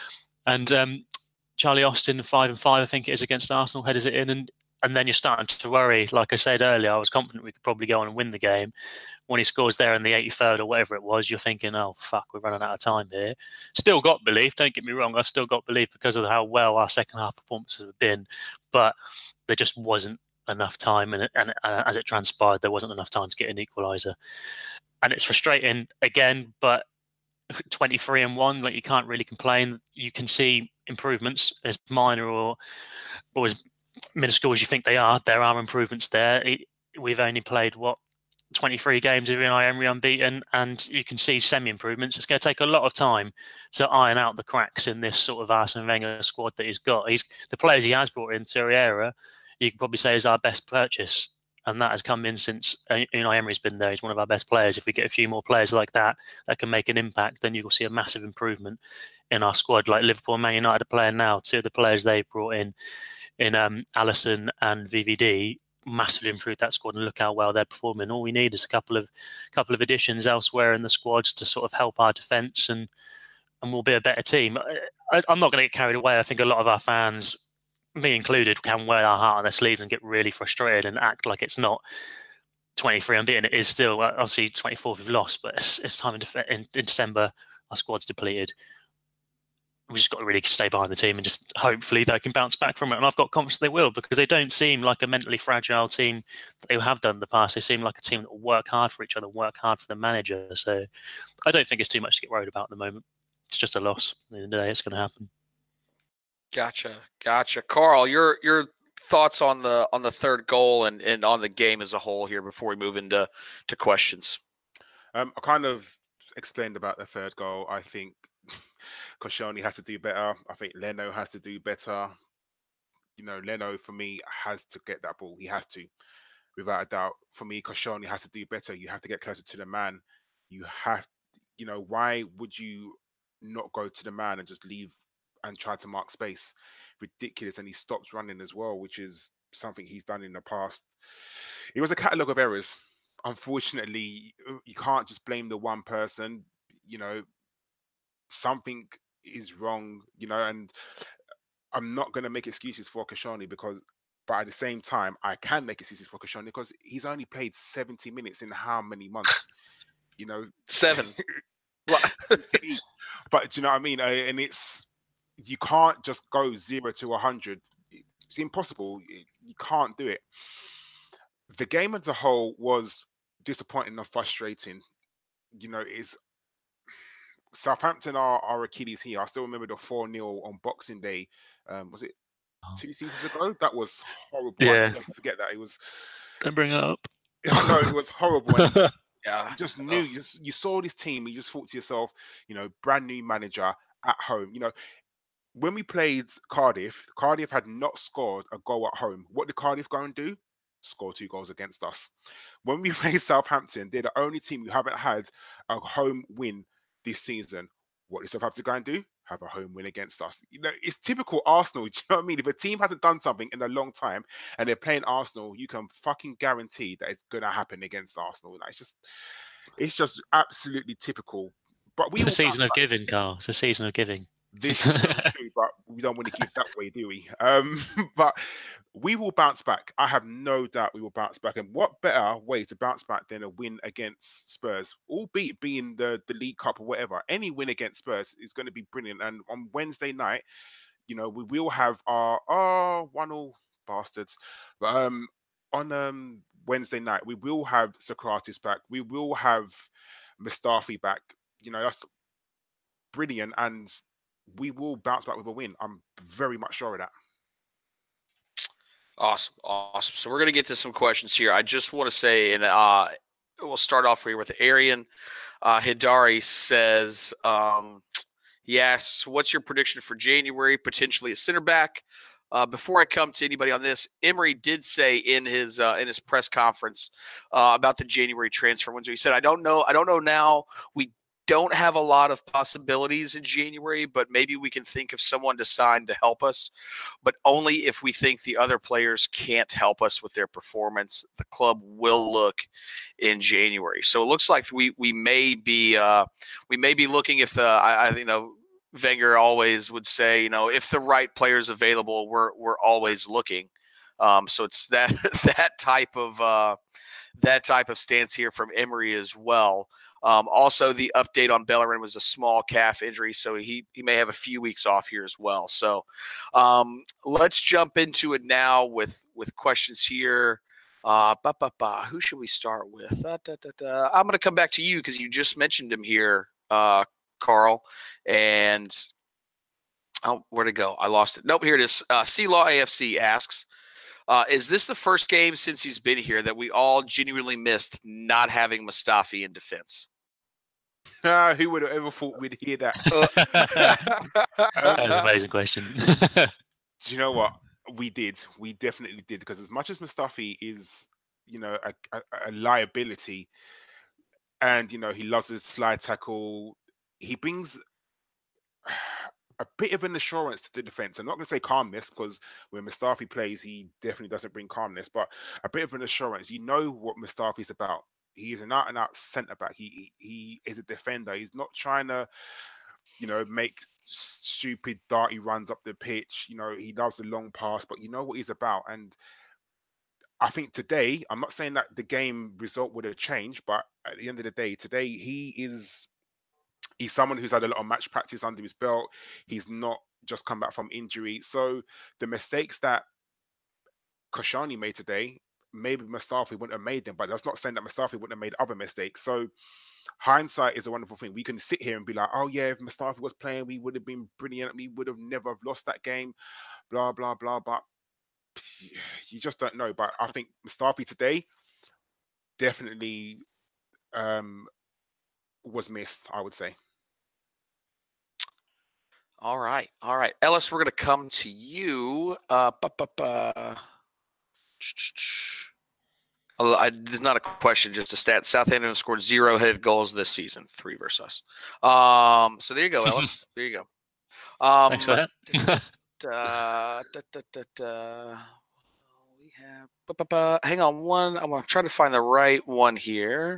And Charlie Austin, 5-5, I think it is, against Arsenal, headers it in, and then you're starting to worry. Like I said earlier, I was confident we could probably go on and win the game. When he scores there in the 83rd or whatever it was, you're thinking, oh, fuck, we're running out of time here. Still got belief, don't get me wrong. I've still got belief because of how well our second half performances have been. But there just wasn't enough time. And as it transpired, there wasn't enough time to get an equaliser. And it's frustrating again, but 23-1, like, you can't really complain. You can see improvements, as minor or as minuscule as you think they are. There are improvements there. We've only played 23 games of Unai Emery unbeaten, and you can see semi-improvements. It's going to take a lot of time to iron out the cracks in this sort of Arsene Wenger squad that he's got. The players he has brought in, Torreira, you can probably say is our best purchase, and that has come in since Unai Emery's been there. He's one of our best players. If we get a few more players like that can make an impact, then you'll see a massive improvement in our squad. Like Liverpool and Man United are playing now, 2 of the players they brought in Alisson and VVD, massively improved that squad, and look how well they're performing. All we need is a couple of additions elsewhere in the squads to sort of help our defence, and we'll be a better team. I'm not going to get carried away. I think a lot of our fans, me included, can wear our heart on their sleeves and get really frustrated and act like it's not 23 unbeaten. It is still, obviously 24th we've lost, but it's time in December. Our squad's depleted. We just got to really stay behind the team and just hopefully they can bounce back from it. And I've got confidence they will, because they don't seem like a mentally fragile team that they have done in the past. They seem like a team that will work hard for each other, work hard for the manager. So I don't think it's too much to get worried about at the moment. It's just a loss. At the end of the day, it's going to happen. Gotcha. Carl, your thoughts on the 3rd goal and on the game as a whole here before we move into questions. I kind of explained about the 3rd goal. I think Koscielny has to do better. I think Leno has to do better. Leno, for me, has to get that ball. He has to, without a doubt. For me, Koscielny has to do better. You have to get closer to the man. You have, why would you not go to the man and just leave and try to mark space? Ridiculous. And he stops running as well, which is something he's done in the past. It was a catalogue of errors. Unfortunately, you can't just blame the one person. Something is wrong, and I'm not going to make excuses for Koscielny, but at the same time, I can make excuses for Koscielny because he's only played 70 minutes in how many months? 7. But do you know what I mean? And you can't just go 0 to 100. It's impossible. You can't do it. The game as a whole was disappointing and frustrating. Southampton are Achilles heel. I still remember the 4-0 on Boxing Day. Was it 2 seasons ago? That was horrible. Yeah. I never forget that. It was. Don't bring it up. No, it was horrible. Yeah. You just knew. You saw this team. You just thought to yourself, brand new manager at home. When we played Cardiff, Cardiff had not scored a goal at home. What did Cardiff go and do? Score 2 goals against us. When we played Southampton, they're the only team who haven't had a home win this season. What did Southampton go and do? Have a home win against us. It's typical Arsenal. Do you know what I mean? If a team hasn't done something in a long time and they're playing Arsenal, you can fucking guarantee that it's gonna happen against Arsenal. It's just absolutely typical. But we It's a will season of giving, Carl. It's a season of giving. This is very true, but we don't want to give that way, do we? But we will bounce back. I have no doubt we will bounce back. And what better way to bounce back than a win against Spurs, albeit being the League Cup or whatever. Any win against Spurs is going to be brilliant. And on Wednesday night, we will have our 1-1 bastards. But on Wednesday night, we will have Socrates back. We will have Mustafi back. That's brilliant, and we will bounce back with a win. I'm very much sure of that. Awesome. So we're going to get to some questions here. I just want to say, and we'll start off here with Arian Hidari says, he asks, what's your prediction for January, potentially a center back? Before I come to anybody on this, Emery did say in his press conference about the January transfer window. He said, I don't know now. We don't have a lot of possibilities in January, but maybe we can think of someone to sign to help us, but only if we think the other players can't help us with their performance. The club will look in January. So it looks like we may be looking if Wenger always would say, if the right player is available, we're always looking. So it's that type of stance here from Emery as well. Also, the update on Bellerin was a small calf injury, so he may have a few weeks off here as well. So let's jump into it now with questions here. Who should we start with? I'm going to come back to you because you just mentioned him here, Carl. And where'd it go? I lost it. Nope, here it is. C-Law AFC asks, is this the first game since he's been here that we all genuinely missed not having Mustafi in defense? Who would have ever thought we'd hear that? That was an amazing question. Do you know what? We did. We definitely did. Because as much as Mustafi is, a liability, and he loves his slide tackle, he brings a bit of an assurance to the defense. I'm not going to say calmness, because when Mustafi plays, he definitely doesn't bring calmness, but a bit of an assurance. You know what Mustafi's about. He is an out-and-out centre back. He is a defender. He's not trying to, make stupid darty runs up the pitch. He loves the long pass, but you know what he's about. And I think today, I'm not saying that the game result would have changed, but at the end of the day, today he's someone who's had a lot of match practice under his belt. He's not just come back from injury. So the mistakes that Koscielny made today, maybe Mustafi wouldn't have made them, but that's not saying that Mustafi wouldn't have made other mistakes. So hindsight is a wonderful thing. We can sit here and be like, oh yeah, if Mustafi was playing, we would have been brilliant. We would have never have lost that game, blah, blah, blah. But you just don't know. But I think Mustafi today definitely was missed, I would say. All right. Ellis, we're going to come to you. There's not a question, just a stat. Southampton scored 0 headed goals this season, 3 versus us. So there you go, Ellis. There you go. Thanks for that. We have. Hang on one. I'm gonna try to find the right one here.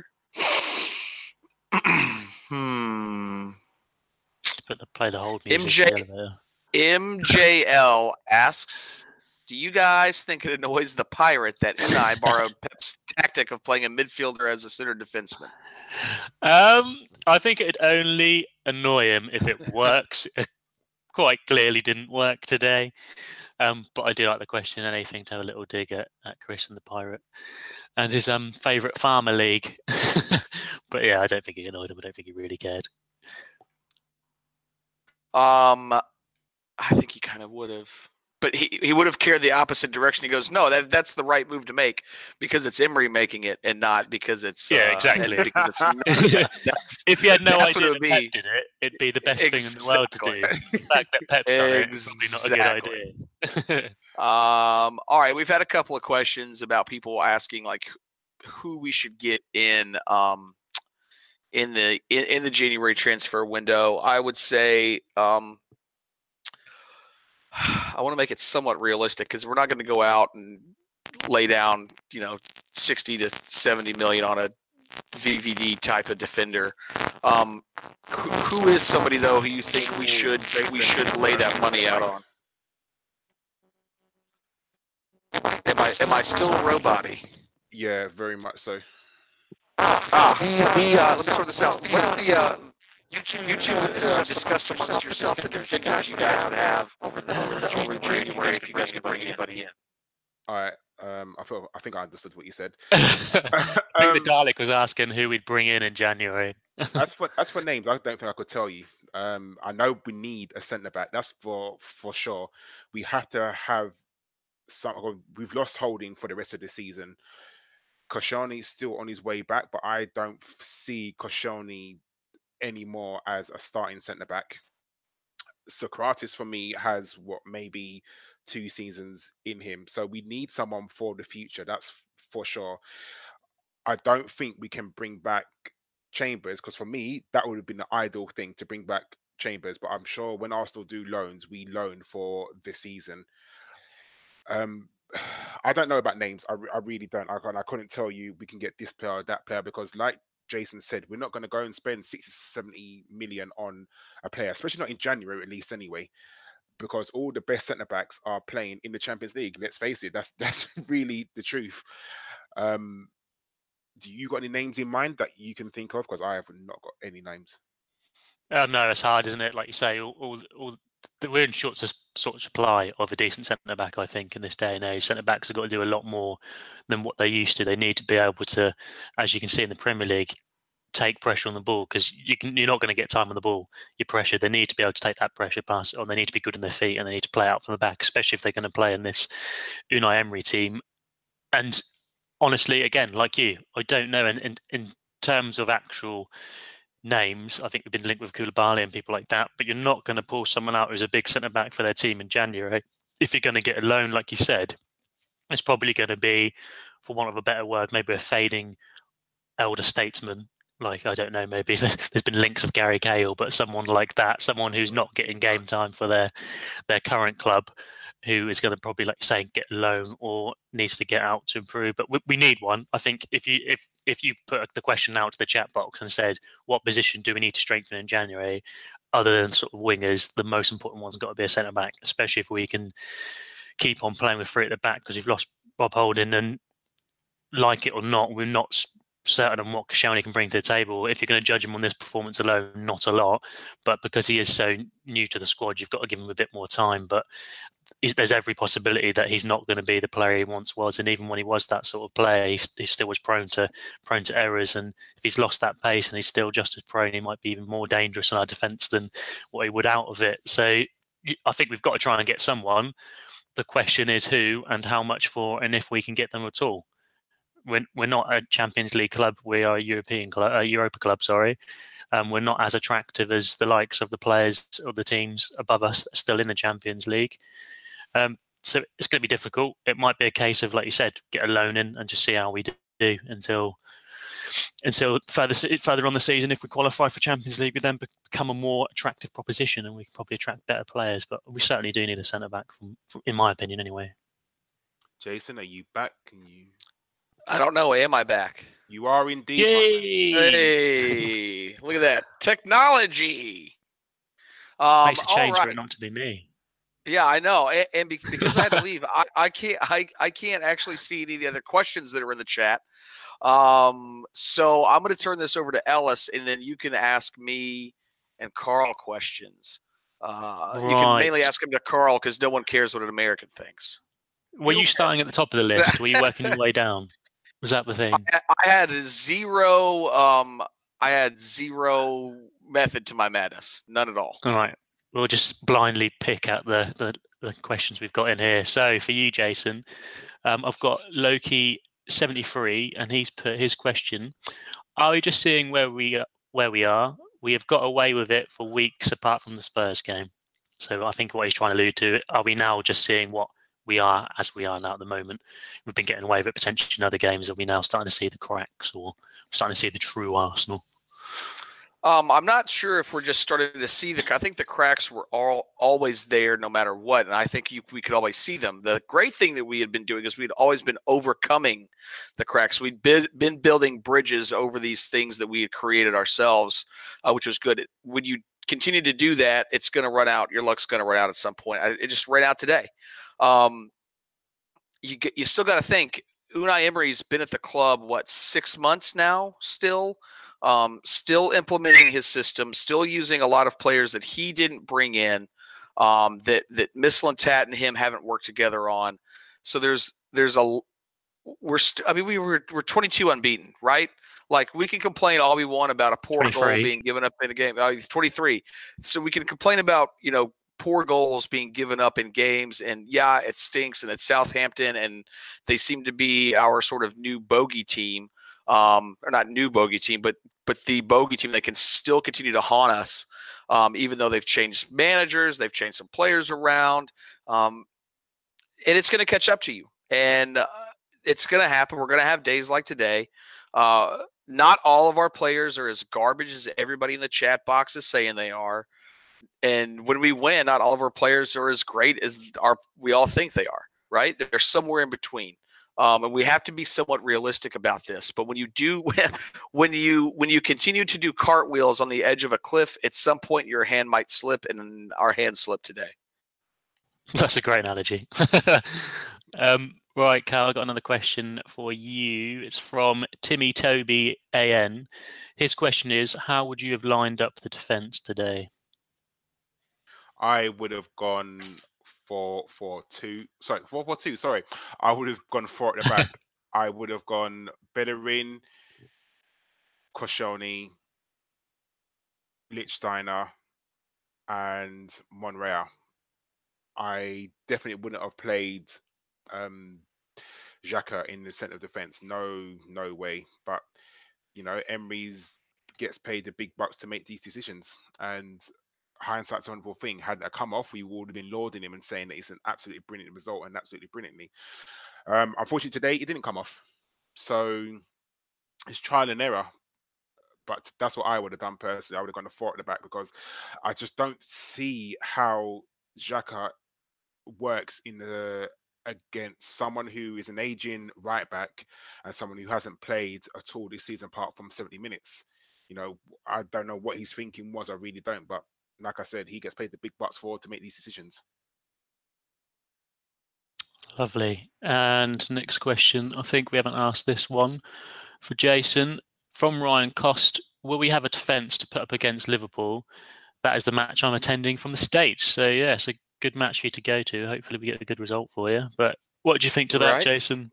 Play the whole music. MJL asks, do you guys think it annoys the Pirate that NI borrowed Pep's tactic of playing a midfielder as a center defenseman? I think it'd only annoy him if it works. It quite clearly didn't work today. But I do like the question. Anything to have a little dig at Chris and the Pirate and his favourite farmer league. But yeah, I don't think he annoyed him. I don't think he really cared. I think he kind of would have. But he would have cared the opposite direction. He goes, no, that's the right move to make because it's Emery making it and not because it's exactly. because it's if you had no that's idea what it that would Pep be. did it, it'd be the best thing in the world to do. Exactly. The fact that Pep's done it is probably not a good idea. All right, we've had a couple of questions about people asking like who we should get in the January transfer window. I would say I want to make it somewhat realistic because we're not going to go out and lay down 60 to 70 million on a VVD type of defender. Who is somebody though who you think we should lay that money out on? Am I still a robot? Yeah, very much so. Let me sort this out. What's the YouTube discuss amongst yourself the different guys you guys would have over the January if you guys could bring anybody in? All right. I think I understood what you said. I think the Dalek was asking who we'd bring in January. As for names, I don't think I could tell you. I know we need a centre back. That's for sure. We have to have some. We've lost Holding for the rest of the season. Koscielny's still on his way back, but I don't see Koscielny anymore as a starting centre back. Socrates for me has maybe 2 seasons in him, so we need someone for the future. That's for sure. I don't think we can bring back Chambers because for me that would have been the ideal thing to bring back Chambers. But I'm sure when Arsenal do loans, we loan for this season. I don't know about names. I really don't. I couldn't tell you we can get this player or that player because, like Jason said, we're not going to go and spend 60 to 70 million on a player, especially not in January, at least anyway, because all the best centre backs are playing in the Champions League. Let's face it, that's really the truth. Do you got any names in mind that you can think of? Because I have not got any names. No, it's hard, isn't it? Like you say, we're in short supply of a decent centre back. I think in this day and age, centre backs have got to do a lot more than what they used to. They need to be able to, as you can see in the Premier League, take pressure on the ball because you're not going to get time on the ball. You're pressured. They need to be able to take that pressure, pass it on. They need to be good on their feet, and they need to play out from the back, especially if they're going to play in this Unai Emery team. And honestly, again, like you, I don't know. And in terms of actual names, I think we've been linked with Koulibaly and people like that, but you're not going to pull someone out who's a big centre back for their team in January. If you're going to get a loan, like you said, it's probably going to be, for want of a better word, maybe a fading elder statesman. Like, I don't know, maybe there's been links of Gary Cahill, but someone like that, someone who's not getting game time for their current club, who is going to probably, like you say, get a loan or needs to get out to improve. But we need one. I think if you put the question out to the chat box and said, what position do we need to strengthen in January, other than sort of wingers, the most important one's got to be a centre back, especially if we can keep on playing with 3 at the back, because we've lost Rob Holding, and like it or not, we're not certain on what Koscielny can bring to the table. If you're going to judge him on this performance alone, not a lot, but because he is so new to the squad, you've got to give him a bit more time. But there's every possibility that he's not going to be the player he once was, and even when he was that sort of player, he still was prone to errors. And if he's lost that pace and he's still just as prone, he might be even more dangerous in our defence than what he would out of it. So I think we've got to try and get someone. The question is who and how much for, and if we can get them at all. We're not a Champions League club. We are a Europa club. Sorry, we're not as attractive as the likes of the players or the teams above us still in the Champions League. So it's going to be difficult. It might be a case of, like you said, get a loan in and just see how we do until further on the season. If we qualify for Champions League, we then become a more attractive proposition, and we can probably attract better players. But we certainly do need a centre back, from in my opinion, anyway. Jason, are you back? I don't know. Am I back? You are indeed. Yay! Hey, look at that technology. Makes a change for it not to be me. Yeah, I know, and because I had to leave, I can't actually see any of the other questions that are in the chat. So I'm going to turn this over to Ellis, and then you can ask me and Carl questions. Right. You can mainly ask him to Carl because no one cares what an American thinks. Were you starting at the top of the list? Were you working your way down? Was that the thing? I had zero. I had zero method to my madness. None at all. All right. We'll just blindly pick at the the questions we've got in here. So for you, Jason, I've got Loki73, and he's put his question: are we just seeing where we are? We have got away with it for weeks, apart from the Spurs game. So I think what he's trying to allude to: are we now just seeing what we are as we are now at the moment? We've been getting away with it potentially in other games. Are we now starting to see the cracks, or starting to see the true Arsenal? I'm not sure if we're just starting to see I think the cracks were always there no matter what, and I think we could always see them. The great thing that we had been doing is we'd always been overcoming the cracks. We'd been building bridges over these things that we had created ourselves, which was good. When you continue to do that, it's going to run out. Your luck's going to run out at some point. It just ran out today. You still got to think, Unai Emery's been at the club, 6 months now still? Still implementing his system, still using a lot of players that he didn't bring in, that Mislintat and him haven't worked together on. So we're 22 unbeaten, right? Like, we can complain all we want about a poor 23. goal being given up in a game. 23. So we can complain about, poor goals being given up in games, and yeah, it stinks, and it's Southampton, and they seem to be our sort of new bogey team. Or not new bogey team, but the bogey team that can still continue to haunt us, even though they've changed managers, they've changed some players around, and it's going to catch up to you. And it's going to happen. We're going to have days like today. Not all of our players are as garbage as everybody in the chat box is saying they are. And when we win, not all of our players are as great as we all think they are, right? They're somewhere in between. And we have to be somewhat realistic about this. But when you continue to do cartwheels on the edge of a cliff, at some point your hand might slip, and our hand slipped today. That's a great analogy. Right, Cal, I got another question for you. It's from Timmy Toby AN. His question is: how would you have lined up the defence today? I would have gone 4-4-2. Sorry, 4-4-2. Sorry, I would have gone 4 at the back. I would have gone Bellerin, Koscielny, Lichtsteiner, and Monreal. I definitely wouldn't have played Xhaka in the centre of defence. No way. But Emery's gets paid the big bucks to make these decisions, and hindsight's a wonderful thing. Had it come off, we would have been lauding him and saying that it's an absolutely brilliant result and absolutely brilliantly. Unfortunately, today it didn't come off, so it's trial and error. But that's what I would have done personally. I would have gone to 4 at the back, because I just don't see how Xhaka works against someone who is an aging right back and someone who hasn't played at all this season apart from 70 minutes. I don't know what his thinking was. I really don't. But like I said, he gets paid the big bucks to make these decisions. Lovely. And next question, I think we haven't asked this one, for Jason, from Ryan Cost: will we have a defence to put up against Liverpool? That is the match I'm attending from the States. So yeah, it's a good match for you to go to. Hopefully we get a good result for you. But what do you think to that, Jason?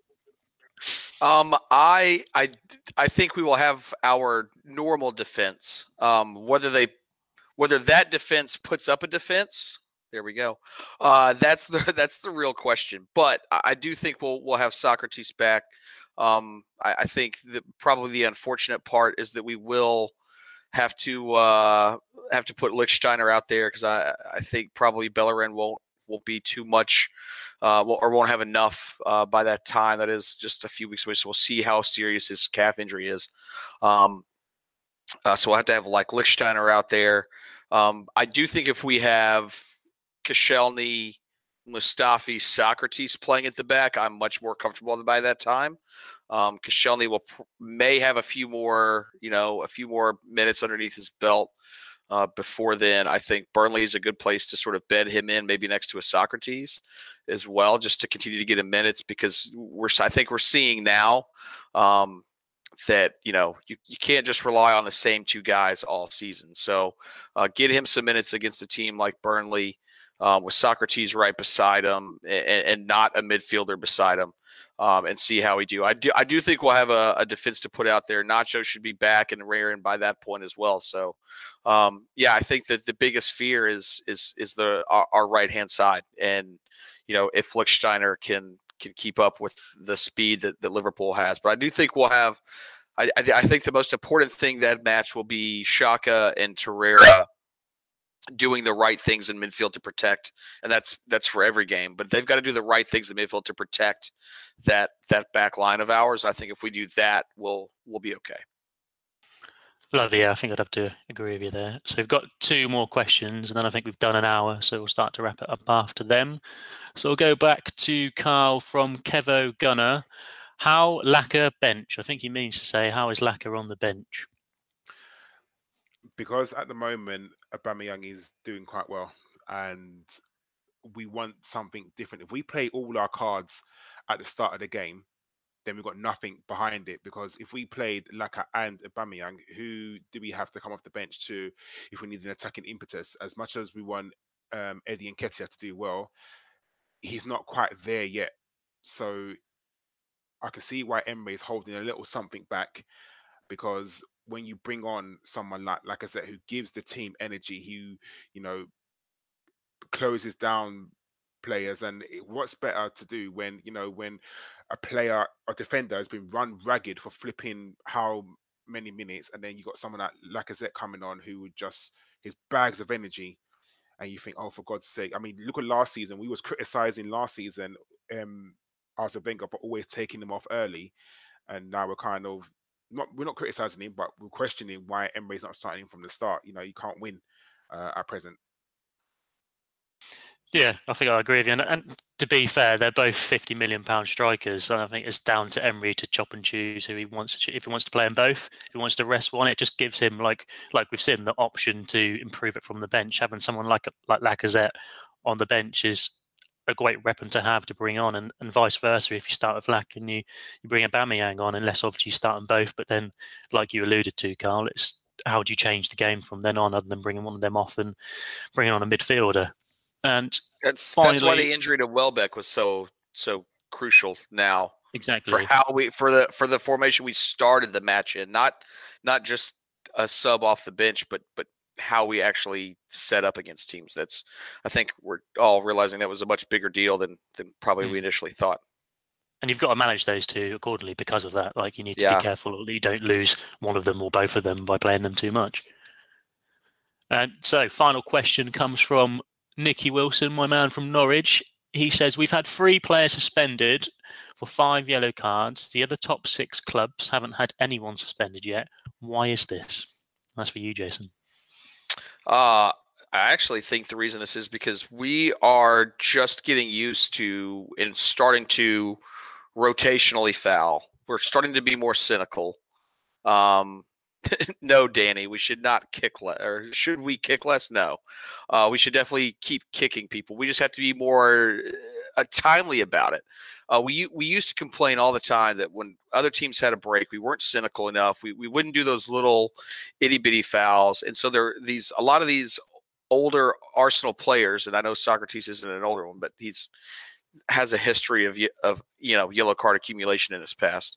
I think we will have our normal defense. Whether that defense puts up a defense, there we go. That's the real question. But I do think we'll have Socrates back. I think that probably the unfortunate part is that we will have to put Lichtsteiner out there, because I think probably Bellerin won't be too much, or won't have enough by that time. That is just a few weeks away, so we'll see how serious his calf injury is. So we'll have to have like Lichtsteiner out there. I do think if we have Koscielny, Mustafi, Socrates playing at the back, I'm much more comfortable by that time. Koscielny may have a few more minutes underneath his belt before then. I think Burnley is a good place to sort of bed him in, maybe next to a Socrates as well, just to continue to get him minutes, because I think we're seeing now that you can't just rely on the same two guys all season. So get him some minutes against a team like Burnley, with Socrates right beside him, and not a midfielder beside him. and see how we do. I do think we'll have a defense to put out there. Nacho should be back and raring by that point as well. So, I think that the biggest fear is our right hand side, and if Lichtsteiner can keep up with the speed that Liverpool has. But I do think we'll have. I think the most important thing that match will be Xhaka and Torreira doing the right things in midfield to protect, and that's for every game. But they've got to do the right things in midfield to protect that back line of ours. I think if we do that, we'll be okay. Lovely. Yeah, I think I'd have to agree with you there. So we've got 2 more questions, and then I think we've done an hour, so we'll start to wrap it up after them. So we'll go back to Carl from Kevo Gunner. How Laka bench? I think he means to say, how is Laka on the bench? Because at the moment, Aubameyang is doing quite well, and we want something different. If we play all our cards at the start of the game, then we've got nothing behind it. Because if we played Laka and Aubameyang, who do we have to come off the bench to if we need an attacking impetus? As much as we want Eddie Nketiah to do well, he's not quite there yet. So I can see why Emery is holding a little something back, because when you bring on someone like I said, who gives the team energy, who closes down players, and what's better to do when when a player, a defender, has been run ragged for flipping how many minutes, and then you got someone like Lacazette coming on who would just his bags of energy, and you think, oh, for God's sake. I mean, look at last season. We was criticizing last season Arsene Wenger for always taking them off early, and now we're kind of we're not criticizing him, but we're questioning why Emery's not starting him from the start. You can't win at present. Yeah, I think I agree with you. And to be fair, they're both £50 million strikers. So I think it's down to Emery to chop and choose who he wants to. If he wants to play them both, if he wants to rest one, it just gives him like we've seen the option to improve it from the bench. Having someone like Lacazette on the bench is a great weapon to have to bring on, and vice versa. If you start with Lack and you bring Aubameyang on, unless obviously you start them both. But then, like you alluded to, Carl, it's how do you change the game from then on, other than bringing one of them off and bringing on a midfielder. And that's why the injury to Welbeck was so crucial now. Exactly. For how for the formation we started the match in, not just a sub off the bench, but how we actually set up against teams. I think we're all realizing that was a much bigger deal than probably we initially thought. And you've got to manage those two accordingly because of that. Like, you need to be careful that you don't lose one of them or both of them by playing them too much. And so, final question comes from Nicky Wilson, my man from Norwich. He says, we've had 3 players suspended for 5 yellow cards. The other top 6 clubs haven't had anyone suspended yet. Why is this? That's for you, Jason. I actually think the reason this is because we are just getting used to and starting to rotationally foul. We're starting to be more cynical. No, Danny, we should not kick less. Or should we kick less? No. We should definitely keep kicking people. We just have to be more timely about it. We used to complain all the time that when other teams had a break, we weren't cynical enough. We wouldn't do those little itty bitty fouls, and so a lot of these older Arsenal players, and I know Socrates isn't an older one, but has a history of yellow card accumulation in his past.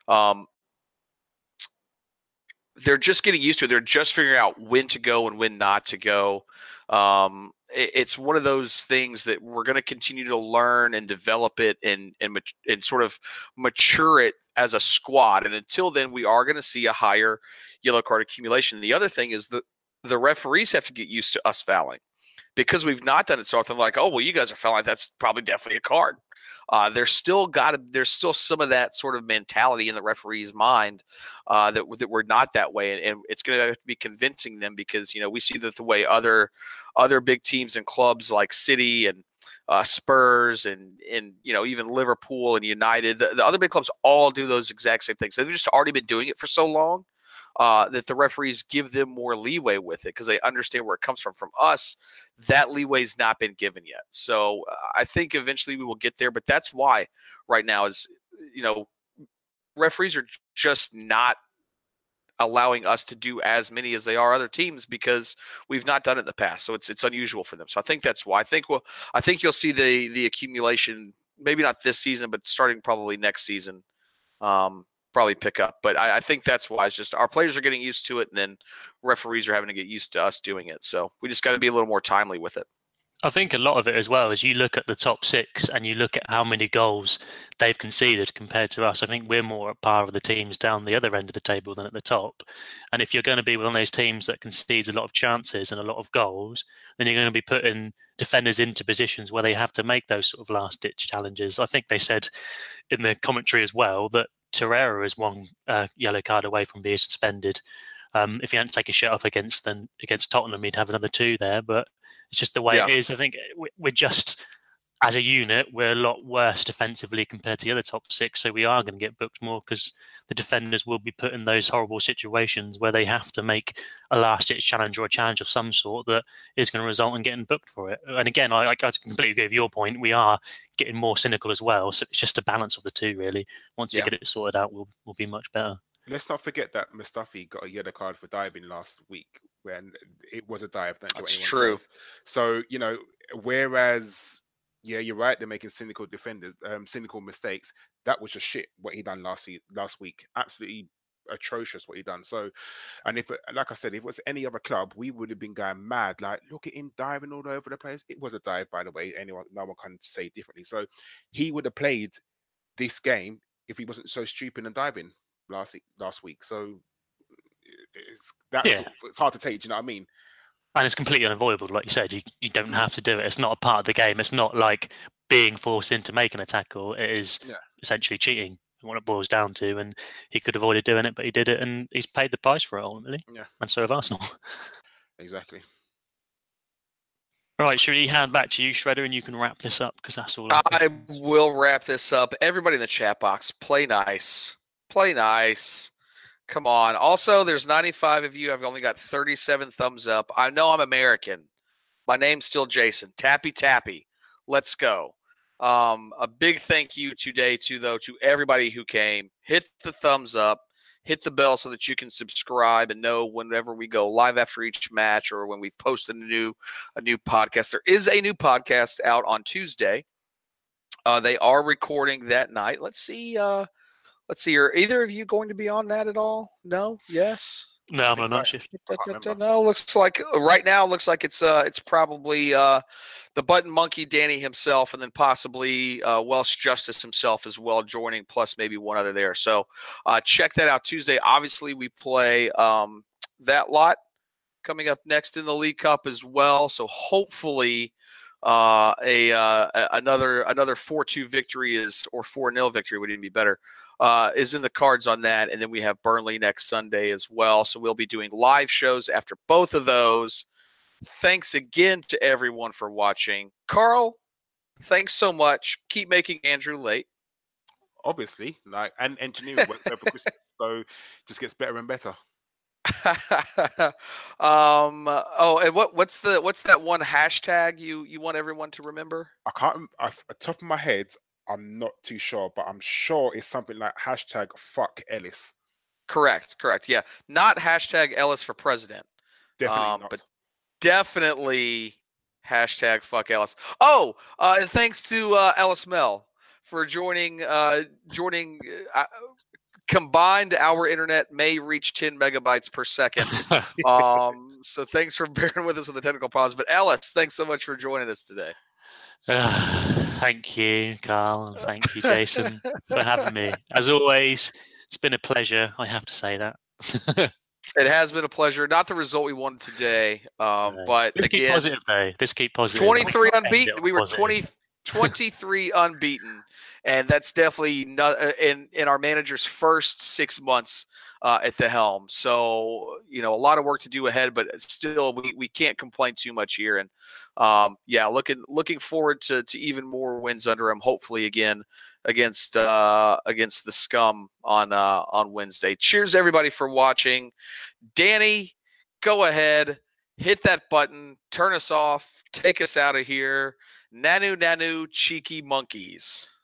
They're just getting used to it. They're just figuring out when to go and when not to go. It's one of those things that we're going to continue to learn and develop it and sort of mature it as a squad. And until then, we are going to see a higher yellow card accumulation. The other thing is that the referees have to get used to us fouling, because we've not done it so often. Like, oh, well, you guys are fouling. That's probably definitely a card. There's still some of that sort of mentality in the referee's mind that we're not that way, and it's going to have to be convincing them, because we see that the way other big teams and clubs like City and Spurs and even Liverpool and United, the other big clubs all do those exact same things. They've just already been doing it for so long that the referees give them more leeway with it, because they understand where it comes from. From us, that leeway's not been given yet. So I think eventually we will get there, but that's why right now is, referees are just not allowing us to do as many as they are other teams, because we've not done it in the past. So it's unusual for them. So I think that's why. I think you'll see the accumulation maybe not this season, but starting probably next season, probably pick up. But I think that's why. It's just our players are getting used to it, and then referees are having to get used to us doing it. So we just got to be a little more timely with it. I think a lot of it as well is you look at the top six and you look at how many goals they've conceded compared to us. I think we're more at par with the teams down the other end of the table than at the top. And if you're going to be one of those teams that concedes a lot of chances and a lot of goals, then you're going to be putting defenders into positions where they have to make those sort of last-ditch challenges. I think they said in the commentary as well that Torreira is one yellow card away from being suspended. If he hadn't taken a shot off against Tottenham, he'd have another 2 there. But it's just the way it is. I think we're just, as a unit, we're a lot worse defensively compared to the other top 6. So we are going to get booked more because the defenders will be put in those horrible situations where they have to make a last-ditch challenge or a challenge of some sort that is going to result in getting booked for it. And again, I completely agree with your point. We are getting more cynical as well. So it's just a balance of the two, really. Once we get it sorted out, we'll be much better. Let's not forget that Mustafi got a yellow card for diving last week when it was a dive. That's true. Else. So, whereas, you're right, they're making cynical mistakes. That was just shit what he done last week. Absolutely atrocious what he done. So, and if, like I said, if it was any other club, we would have been going mad. Like, look at him diving all over the place. It was a dive, by the way. No one can say differently. So he would have played this game if he wasn't so stupid and diving last week. So it's hard to take. Do you know what I mean? And it's completely unavoidable, like you said. You don't have to do it. It's not a part of the game. It's not like being forced into making a tackle. It is essentially cheating, what it boils down to. And he could have avoided doing it, but he did it, and he's paid the price for it ultimately. Yeah, and so have Arsenal. Exactly. Right, should we hand back to you, Shredder, and you can wrap this up because that's all. I will wrap this up. Everybody in the chat box, play nice. Play nice. Come on. Also, there's 95 of you. I've only got 37 thumbs up. I know I'm American. My name's still Jason. Tappy tappy. Let's go. A big thank you today to everybody who came. Hit the thumbs up. Hit the bell so that you can subscribe and know whenever we go live after each match or when we post a new podcast. There is a new podcast out on Tuesday. They are recording that night. Let's see. Are either of you going to be on that at all? No? Yes? No, I'm on night shift. No, looks like right now it's probably the button monkey Danny himself, and then possibly Welsh Justice himself as well joining, plus maybe one other there. So check that out Tuesday. Obviously, we play that lot coming up next in the League Cup as well. So hopefully another 4-2 victory or 4-0 victory would even be better. Is in the cards on that. And then we have Burnley next Sunday as well. So we'll be doing live shows after both of those. Thanks again to everyone for watching. Carl, thanks so much. Keep making Andrew late. Obviously, and engineering works over Christmas, so it just gets better and better. And what's that one hashtag you want everyone to remember? I can't. Off the top of my head, I'm not too sure, but I'm sure it's something like hashtag fuck Ellis. Correct. Yeah, not hashtag Ellis for president. Definitely not. But definitely hashtag fuck Ellis. Oh, and thanks to Ellis Mel for joining. Combined, our internet may reach 10 megabytes per second. So thanks for bearing with us with the technical pause. But Ellis, thanks so much for joining us today. Thank you, Carl, and thank you, Jason, for having me. As always, it's been a pleasure. I have to say that. It has been a pleasure. Not the result we wanted today, but let's keep positive, though. Let's keep positive. 23 unbeaten. We were 23 unbeaten, and that's definitely not in our manager's first 6 months at the helm. So a lot of work to do ahead, but still we can't complain too much here. And looking forward to even more wins under him. Hopefully again against the Scum on Wednesday. Cheers everybody for watching. Danny, go ahead, hit that button, turn us off, take us out of here. Nanu, cheeky monkeys.